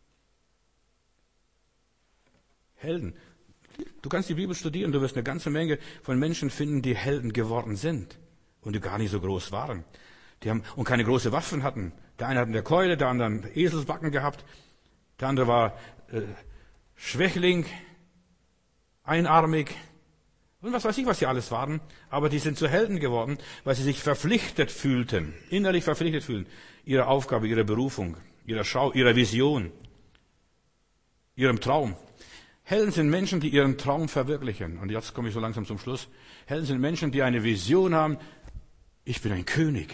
Helden. Du kannst die Bibel studieren, du wirst eine ganze Menge von Menschen finden, die Helden geworden sind und die gar nicht so groß waren. Die haben und keine große Waffen hatten. Der eine hat eine Keule, der andere einen Eselsbacken gehabt, der andere war äh, Schwächling, einarmig und was weiß ich, was sie alles waren. Aber die sind zu Helden geworden, weil sie sich verpflichtet fühlten, innerlich verpflichtet fühlen, ihrer Aufgabe, ihrer Berufung, ihrer Schau, ihrer Vision, ihrem Traum. Helden sind Menschen, die ihren Traum verwirklichen. Und jetzt komme ich so langsam zum Schluss. Helden sind Menschen, die eine Vision haben, ich bin ein König.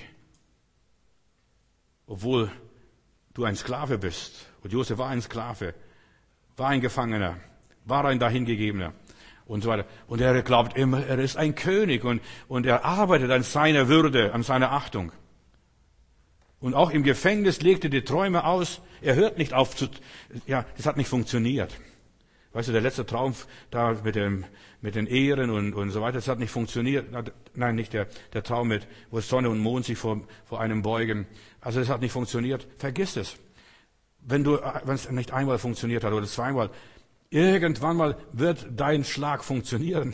Obwohl du ein Sklave bist. Und Josef war ein Sklave, war ein Gefangener, war ein Dahingegebener und so weiter. Und er glaubt immer, er ist ein König und, und er arbeitet an seiner Würde, an seiner Achtung. Und auch im Gefängnis legte die Träume aus. Er hört nicht auf zu, ja, das hat nicht funktioniert. Weißt du, der letzte Traum da mit dem, mit den Ehren und, und so weiter, das hat nicht funktioniert. Nein, nicht der, der Traum mit, wo Sonne und Mond sich vor, vor einem beugen. Also, das hat nicht funktioniert. Vergiss es. Wenn du, wenn es nicht einmal funktioniert hat oder zweimal, irgendwann mal wird dein Schlag funktionieren.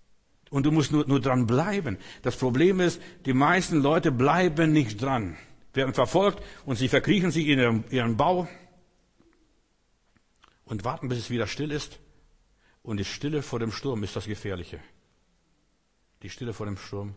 Und du musst nur, nur dran bleiben. Das Problem ist, die meisten Leute bleiben nicht dran. werden verfolgt und sie verkriechen sich in ihrem, ihren Bau und warten, bis es wieder still ist. Und die Stille vor dem Sturm ist das Gefährliche. Die Stille vor dem Sturm.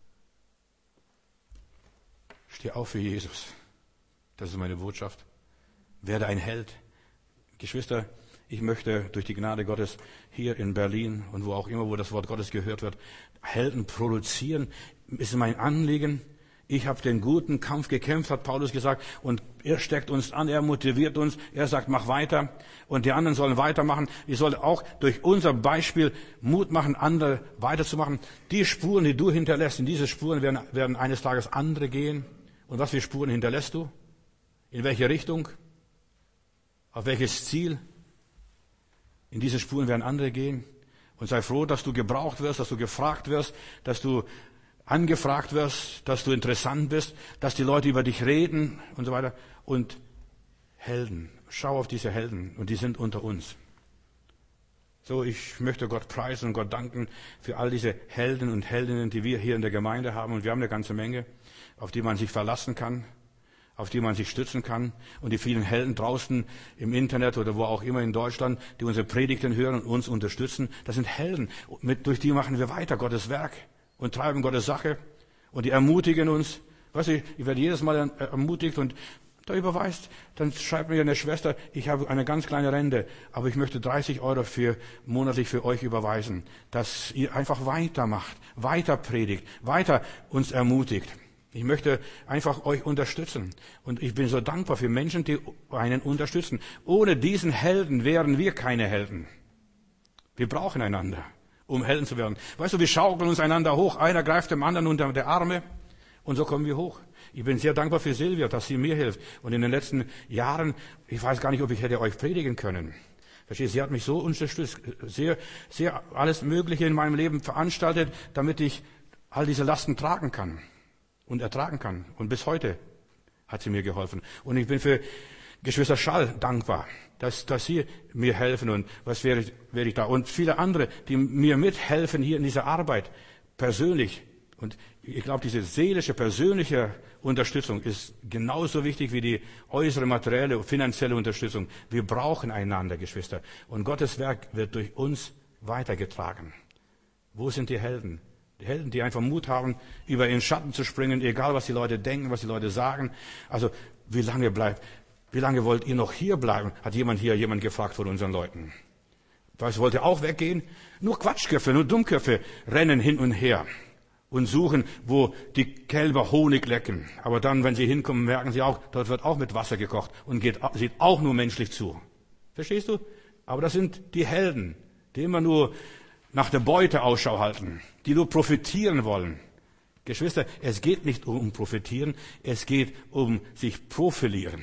Steh auf für Jesus. Das ist meine Botschaft. Werde ein Held. Geschwister, ich möchte durch die Gnade Gottes hier in Berlin und wo auch immer, wo das Wort Gottes gehört wird, Helden produzieren. Ist mein Anliegen. Ich habe den guten Kampf gekämpft, hat Paulus gesagt, und er steckt uns an, er motiviert uns, er sagt, mach weiter, und die anderen sollen weitermachen. Wir sollen auch durch unser Beispiel Mut machen, andere weiterzumachen. Die Spuren, die du hinterlässt, in diese Spuren werden, werden eines Tages andere gehen. Und was für Spuren hinterlässt du? In welche Richtung? Auf welches Ziel? In diese Spuren werden andere gehen. Und sei froh, dass du gebraucht wirst, dass du gefragt wirst, dass du angefragt wirst, dass du interessant bist, dass die Leute über dich reden und so weiter. Und Helden, schau auf diese Helden und die sind unter uns. So, ich möchte Gott preisen und Gott danken für all diese Helden und Heldinnen, die wir hier in der Gemeinde haben. Und wir haben eine ganze Menge, auf die man sich verlassen kann, auf die man sich stützen kann. Und die vielen Helden draußen im Internet oder wo auch immer in Deutschland, die unsere Predigten hören und uns unterstützen, das sind Helden. Mit, durch die machen wir weiter Gottes Werk und treiben Gottes Sache. Und die ermutigen uns. Weißt du, ich werde jedes Mal ermutigt und da überweist, dann schreibt mir eine Schwester, ich habe eine ganz kleine Rente, aber ich möchte dreißig Euro für, monatlich für euch überweisen, dass ihr einfach weitermacht, weiter predigt, weiter uns ermutigt. Ich möchte einfach euch unterstützen. Und ich bin so dankbar für Menschen, die einen unterstützen. Ohne diesen Helden wären wir keine Helden. Wir brauchen einander, um Helden zu werden. Weißt du, wir schaukeln uns einander hoch. Einer greift dem anderen unter die Arme und so kommen wir hoch. Ich bin sehr dankbar für Silvia, dass sie mir hilft. Und in den letzten Jahren, ich weiß gar nicht, ob ich hätte euch predigen können. Verstehst, sie hat mich so unterstützt, sehr, sehr alles Mögliche in meinem Leben veranstaltet, damit ich all diese Lasten tragen kann und ertragen kann. Und bis heute hat sie mir geholfen. Und ich bin für Geschwister Schall dankbar, dass, dass sie mir helfen. Und was wäre ich, wäre ich da? Und viele andere, die mir mithelfen hier in dieser Arbeit, persönlich. Und ich glaube, diese seelische, persönliche Unterstützung ist genauso wichtig wie die äußere materielle, finanzielle Unterstützung. Wir brauchen einander, Geschwister. Und Gottes Werk wird durch uns weitergetragen. Wo sind die Helden? Die Helden, die einfach Mut haben, über ihren Schatten zu springen, egal was die Leute denken, was die Leute sagen. Also, wie lange bleibt, wie lange wollt ihr noch hier bleiben? Hat jemand hier, jemand gefragt von unseren Leuten. Was, wollt ihr auch weggehen? Nur Quatschköpfe, nur Dummköpfe rennen hin und her und suchen, wo die Kälber Honig lecken. Aber dann, wenn sie hinkommen, merken sie auch, dort wird auch mit Wasser gekocht und geht, sieht auch nur menschlich zu. Verstehst du? Aber das sind die Helden, die immer nur nach der Beute Ausschau halten, die nur profitieren wollen. Geschwister, es geht nicht um Profitieren, es geht um sich profilieren.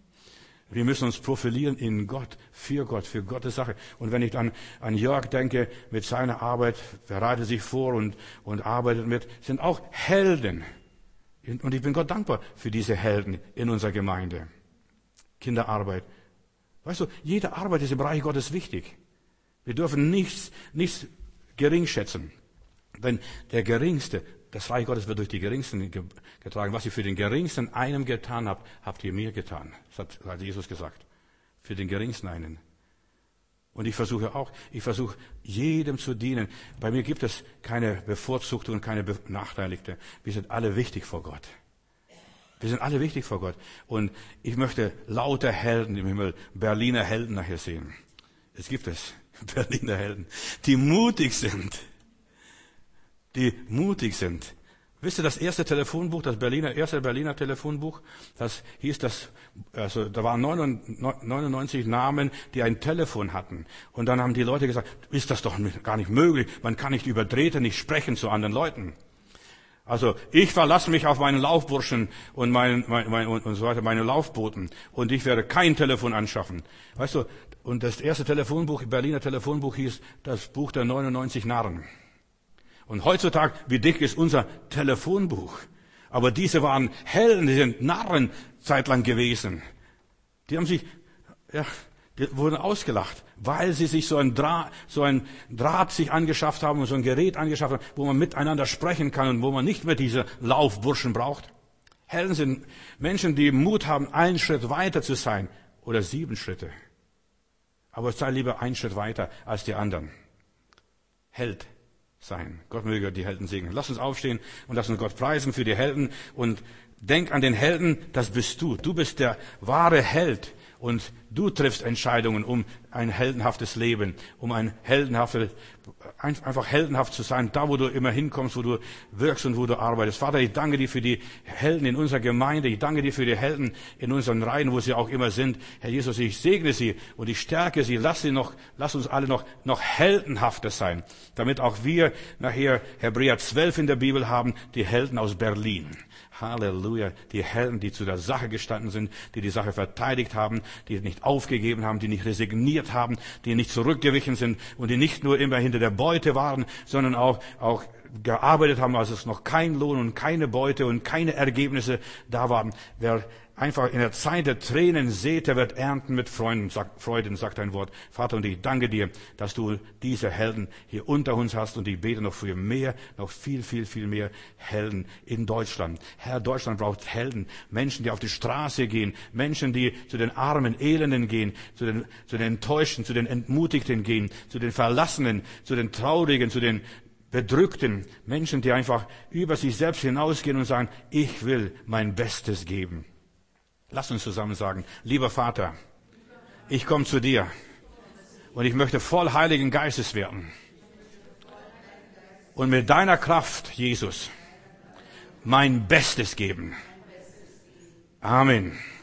Wir müssen uns profilieren in Gott, für Gott, für Gottes Sache. Und wenn ich dann an Jörg denke, mit seiner Arbeit, bereitet sich vor und, und arbeitet mit, sind auch Helden. Und ich bin Gott dankbar für diese Helden in unserer Gemeinde. Kinderarbeit. Weißt du, jede Arbeit ist im Reich Gottes wichtig. Wir dürfen nichts, nichts gering schätzen. Wenn der Geringste, das Reich Gottes wird durch die Geringsten getragen. Was ihr für den Geringsten einem getan habt, habt ihr mir getan. Das hat Jesus gesagt. Für den Geringsten einen. Und ich versuche auch, ich versuche jedem zu dienen. Bei mir gibt es keine Bevorzugte und keine Benachteiligte. Wir sind alle wichtig vor Gott. Wir sind alle wichtig vor Gott. Und ich möchte lauter Helden im Himmel, Berliner Helden nachher sehen. Es gibt es, Berliner Helden, die mutig sind. Die mutig sind. Wisst ihr, das erste Telefonbuch, das Berliner, erste Berliner Telefonbuch, das hieß das, also da waren neunundneunzig Namen, die ein Telefon hatten. Und dann haben die Leute gesagt, ist das doch gar nicht möglich, man kann nicht übertreten, nicht sprechen zu anderen Leuten. Also ich verlasse mich auf meinen Laufburschen und meinen, mein, mein, und so weiter, meine Laufboten, und ich werde kein Telefon anschaffen. Weißt du, und das erste Telefonbuch, Berliner Telefonbuch hieß das Buch der neunundneunzig Narren. Und heutzutage, wie dick ist unser Telefonbuch? Aber diese waren Helden, die sind Narren zeitlang gewesen. Die haben sich, ja, die wurden ausgelacht, weil sie sich so ein Draht, so ein Draht sich angeschafft haben und so ein Gerät angeschafft haben, wo man miteinander sprechen kann und wo man nicht mehr diese Laufburschen braucht. Helden sind Menschen, die Mut haben, einen Schritt weiter zu sein oder sieben Schritte. Aber sei lieber einen Schritt weiter als die anderen. Held sein. Gott möge die Helden segnen. Lass uns aufstehen und lass uns Gott preisen für die Helden und denk an den Helden, das bist du. Du bist der wahre Held und du triffst Entscheidungen um ein heldenhaftes Leben, um ein heldenhaftes, einfach heldenhaft zu sein, da wo du immer hinkommst, wo du wirkst und wo du arbeitest. Vater, ich danke dir für die Helden in unserer Gemeinde, ich danke dir für die Helden in unseren Reihen, wo sie auch immer sind. Herr Jesus, ich segne sie und ich stärke sie, lass sie noch, lass uns alle noch, noch heldenhafter sein, damit auch wir nachher Hebräer zwölf in der Bibel haben, die Helden aus Berlin. Halleluja, die Helden, die zu der Sache gestanden sind, die die Sache verteidigt haben, die nicht aufgegeben haben, die nicht resigniert haben, die nicht zurückgewichen sind und die nicht nur immer hinter der Beute waren, sondern auch, auch gearbeitet haben, als es noch kein Lohn und keine Beute und keine Ergebnisse da waren. Wer einfach in der Zeit der Tränen sät, der wird ernten mit Freuden, sagt, Freuden, sagt ein Wort. Vater, und ich danke dir, dass du diese Helden hier unter uns hast und ich bete noch für mehr, noch viel, viel, viel mehr Helden in Deutschland. Herr, Deutschland braucht Helden, Menschen, die auf die Straße gehen, Menschen, die zu den Armen, Elenden gehen, zu den, zu den Enttäuschten, zu den Entmutigten gehen, zu den Verlassenen, zu den Traurigen, zu den Bedrückten, Menschen, die einfach über sich selbst hinausgehen und sagen, ich will mein Bestes geben. Lass uns zusammen sagen, lieber Vater, ich komme zu dir und ich möchte voll Heiligen Geistes werden. Und mit deiner Kraft, Jesus, mein Bestes geben. Amen.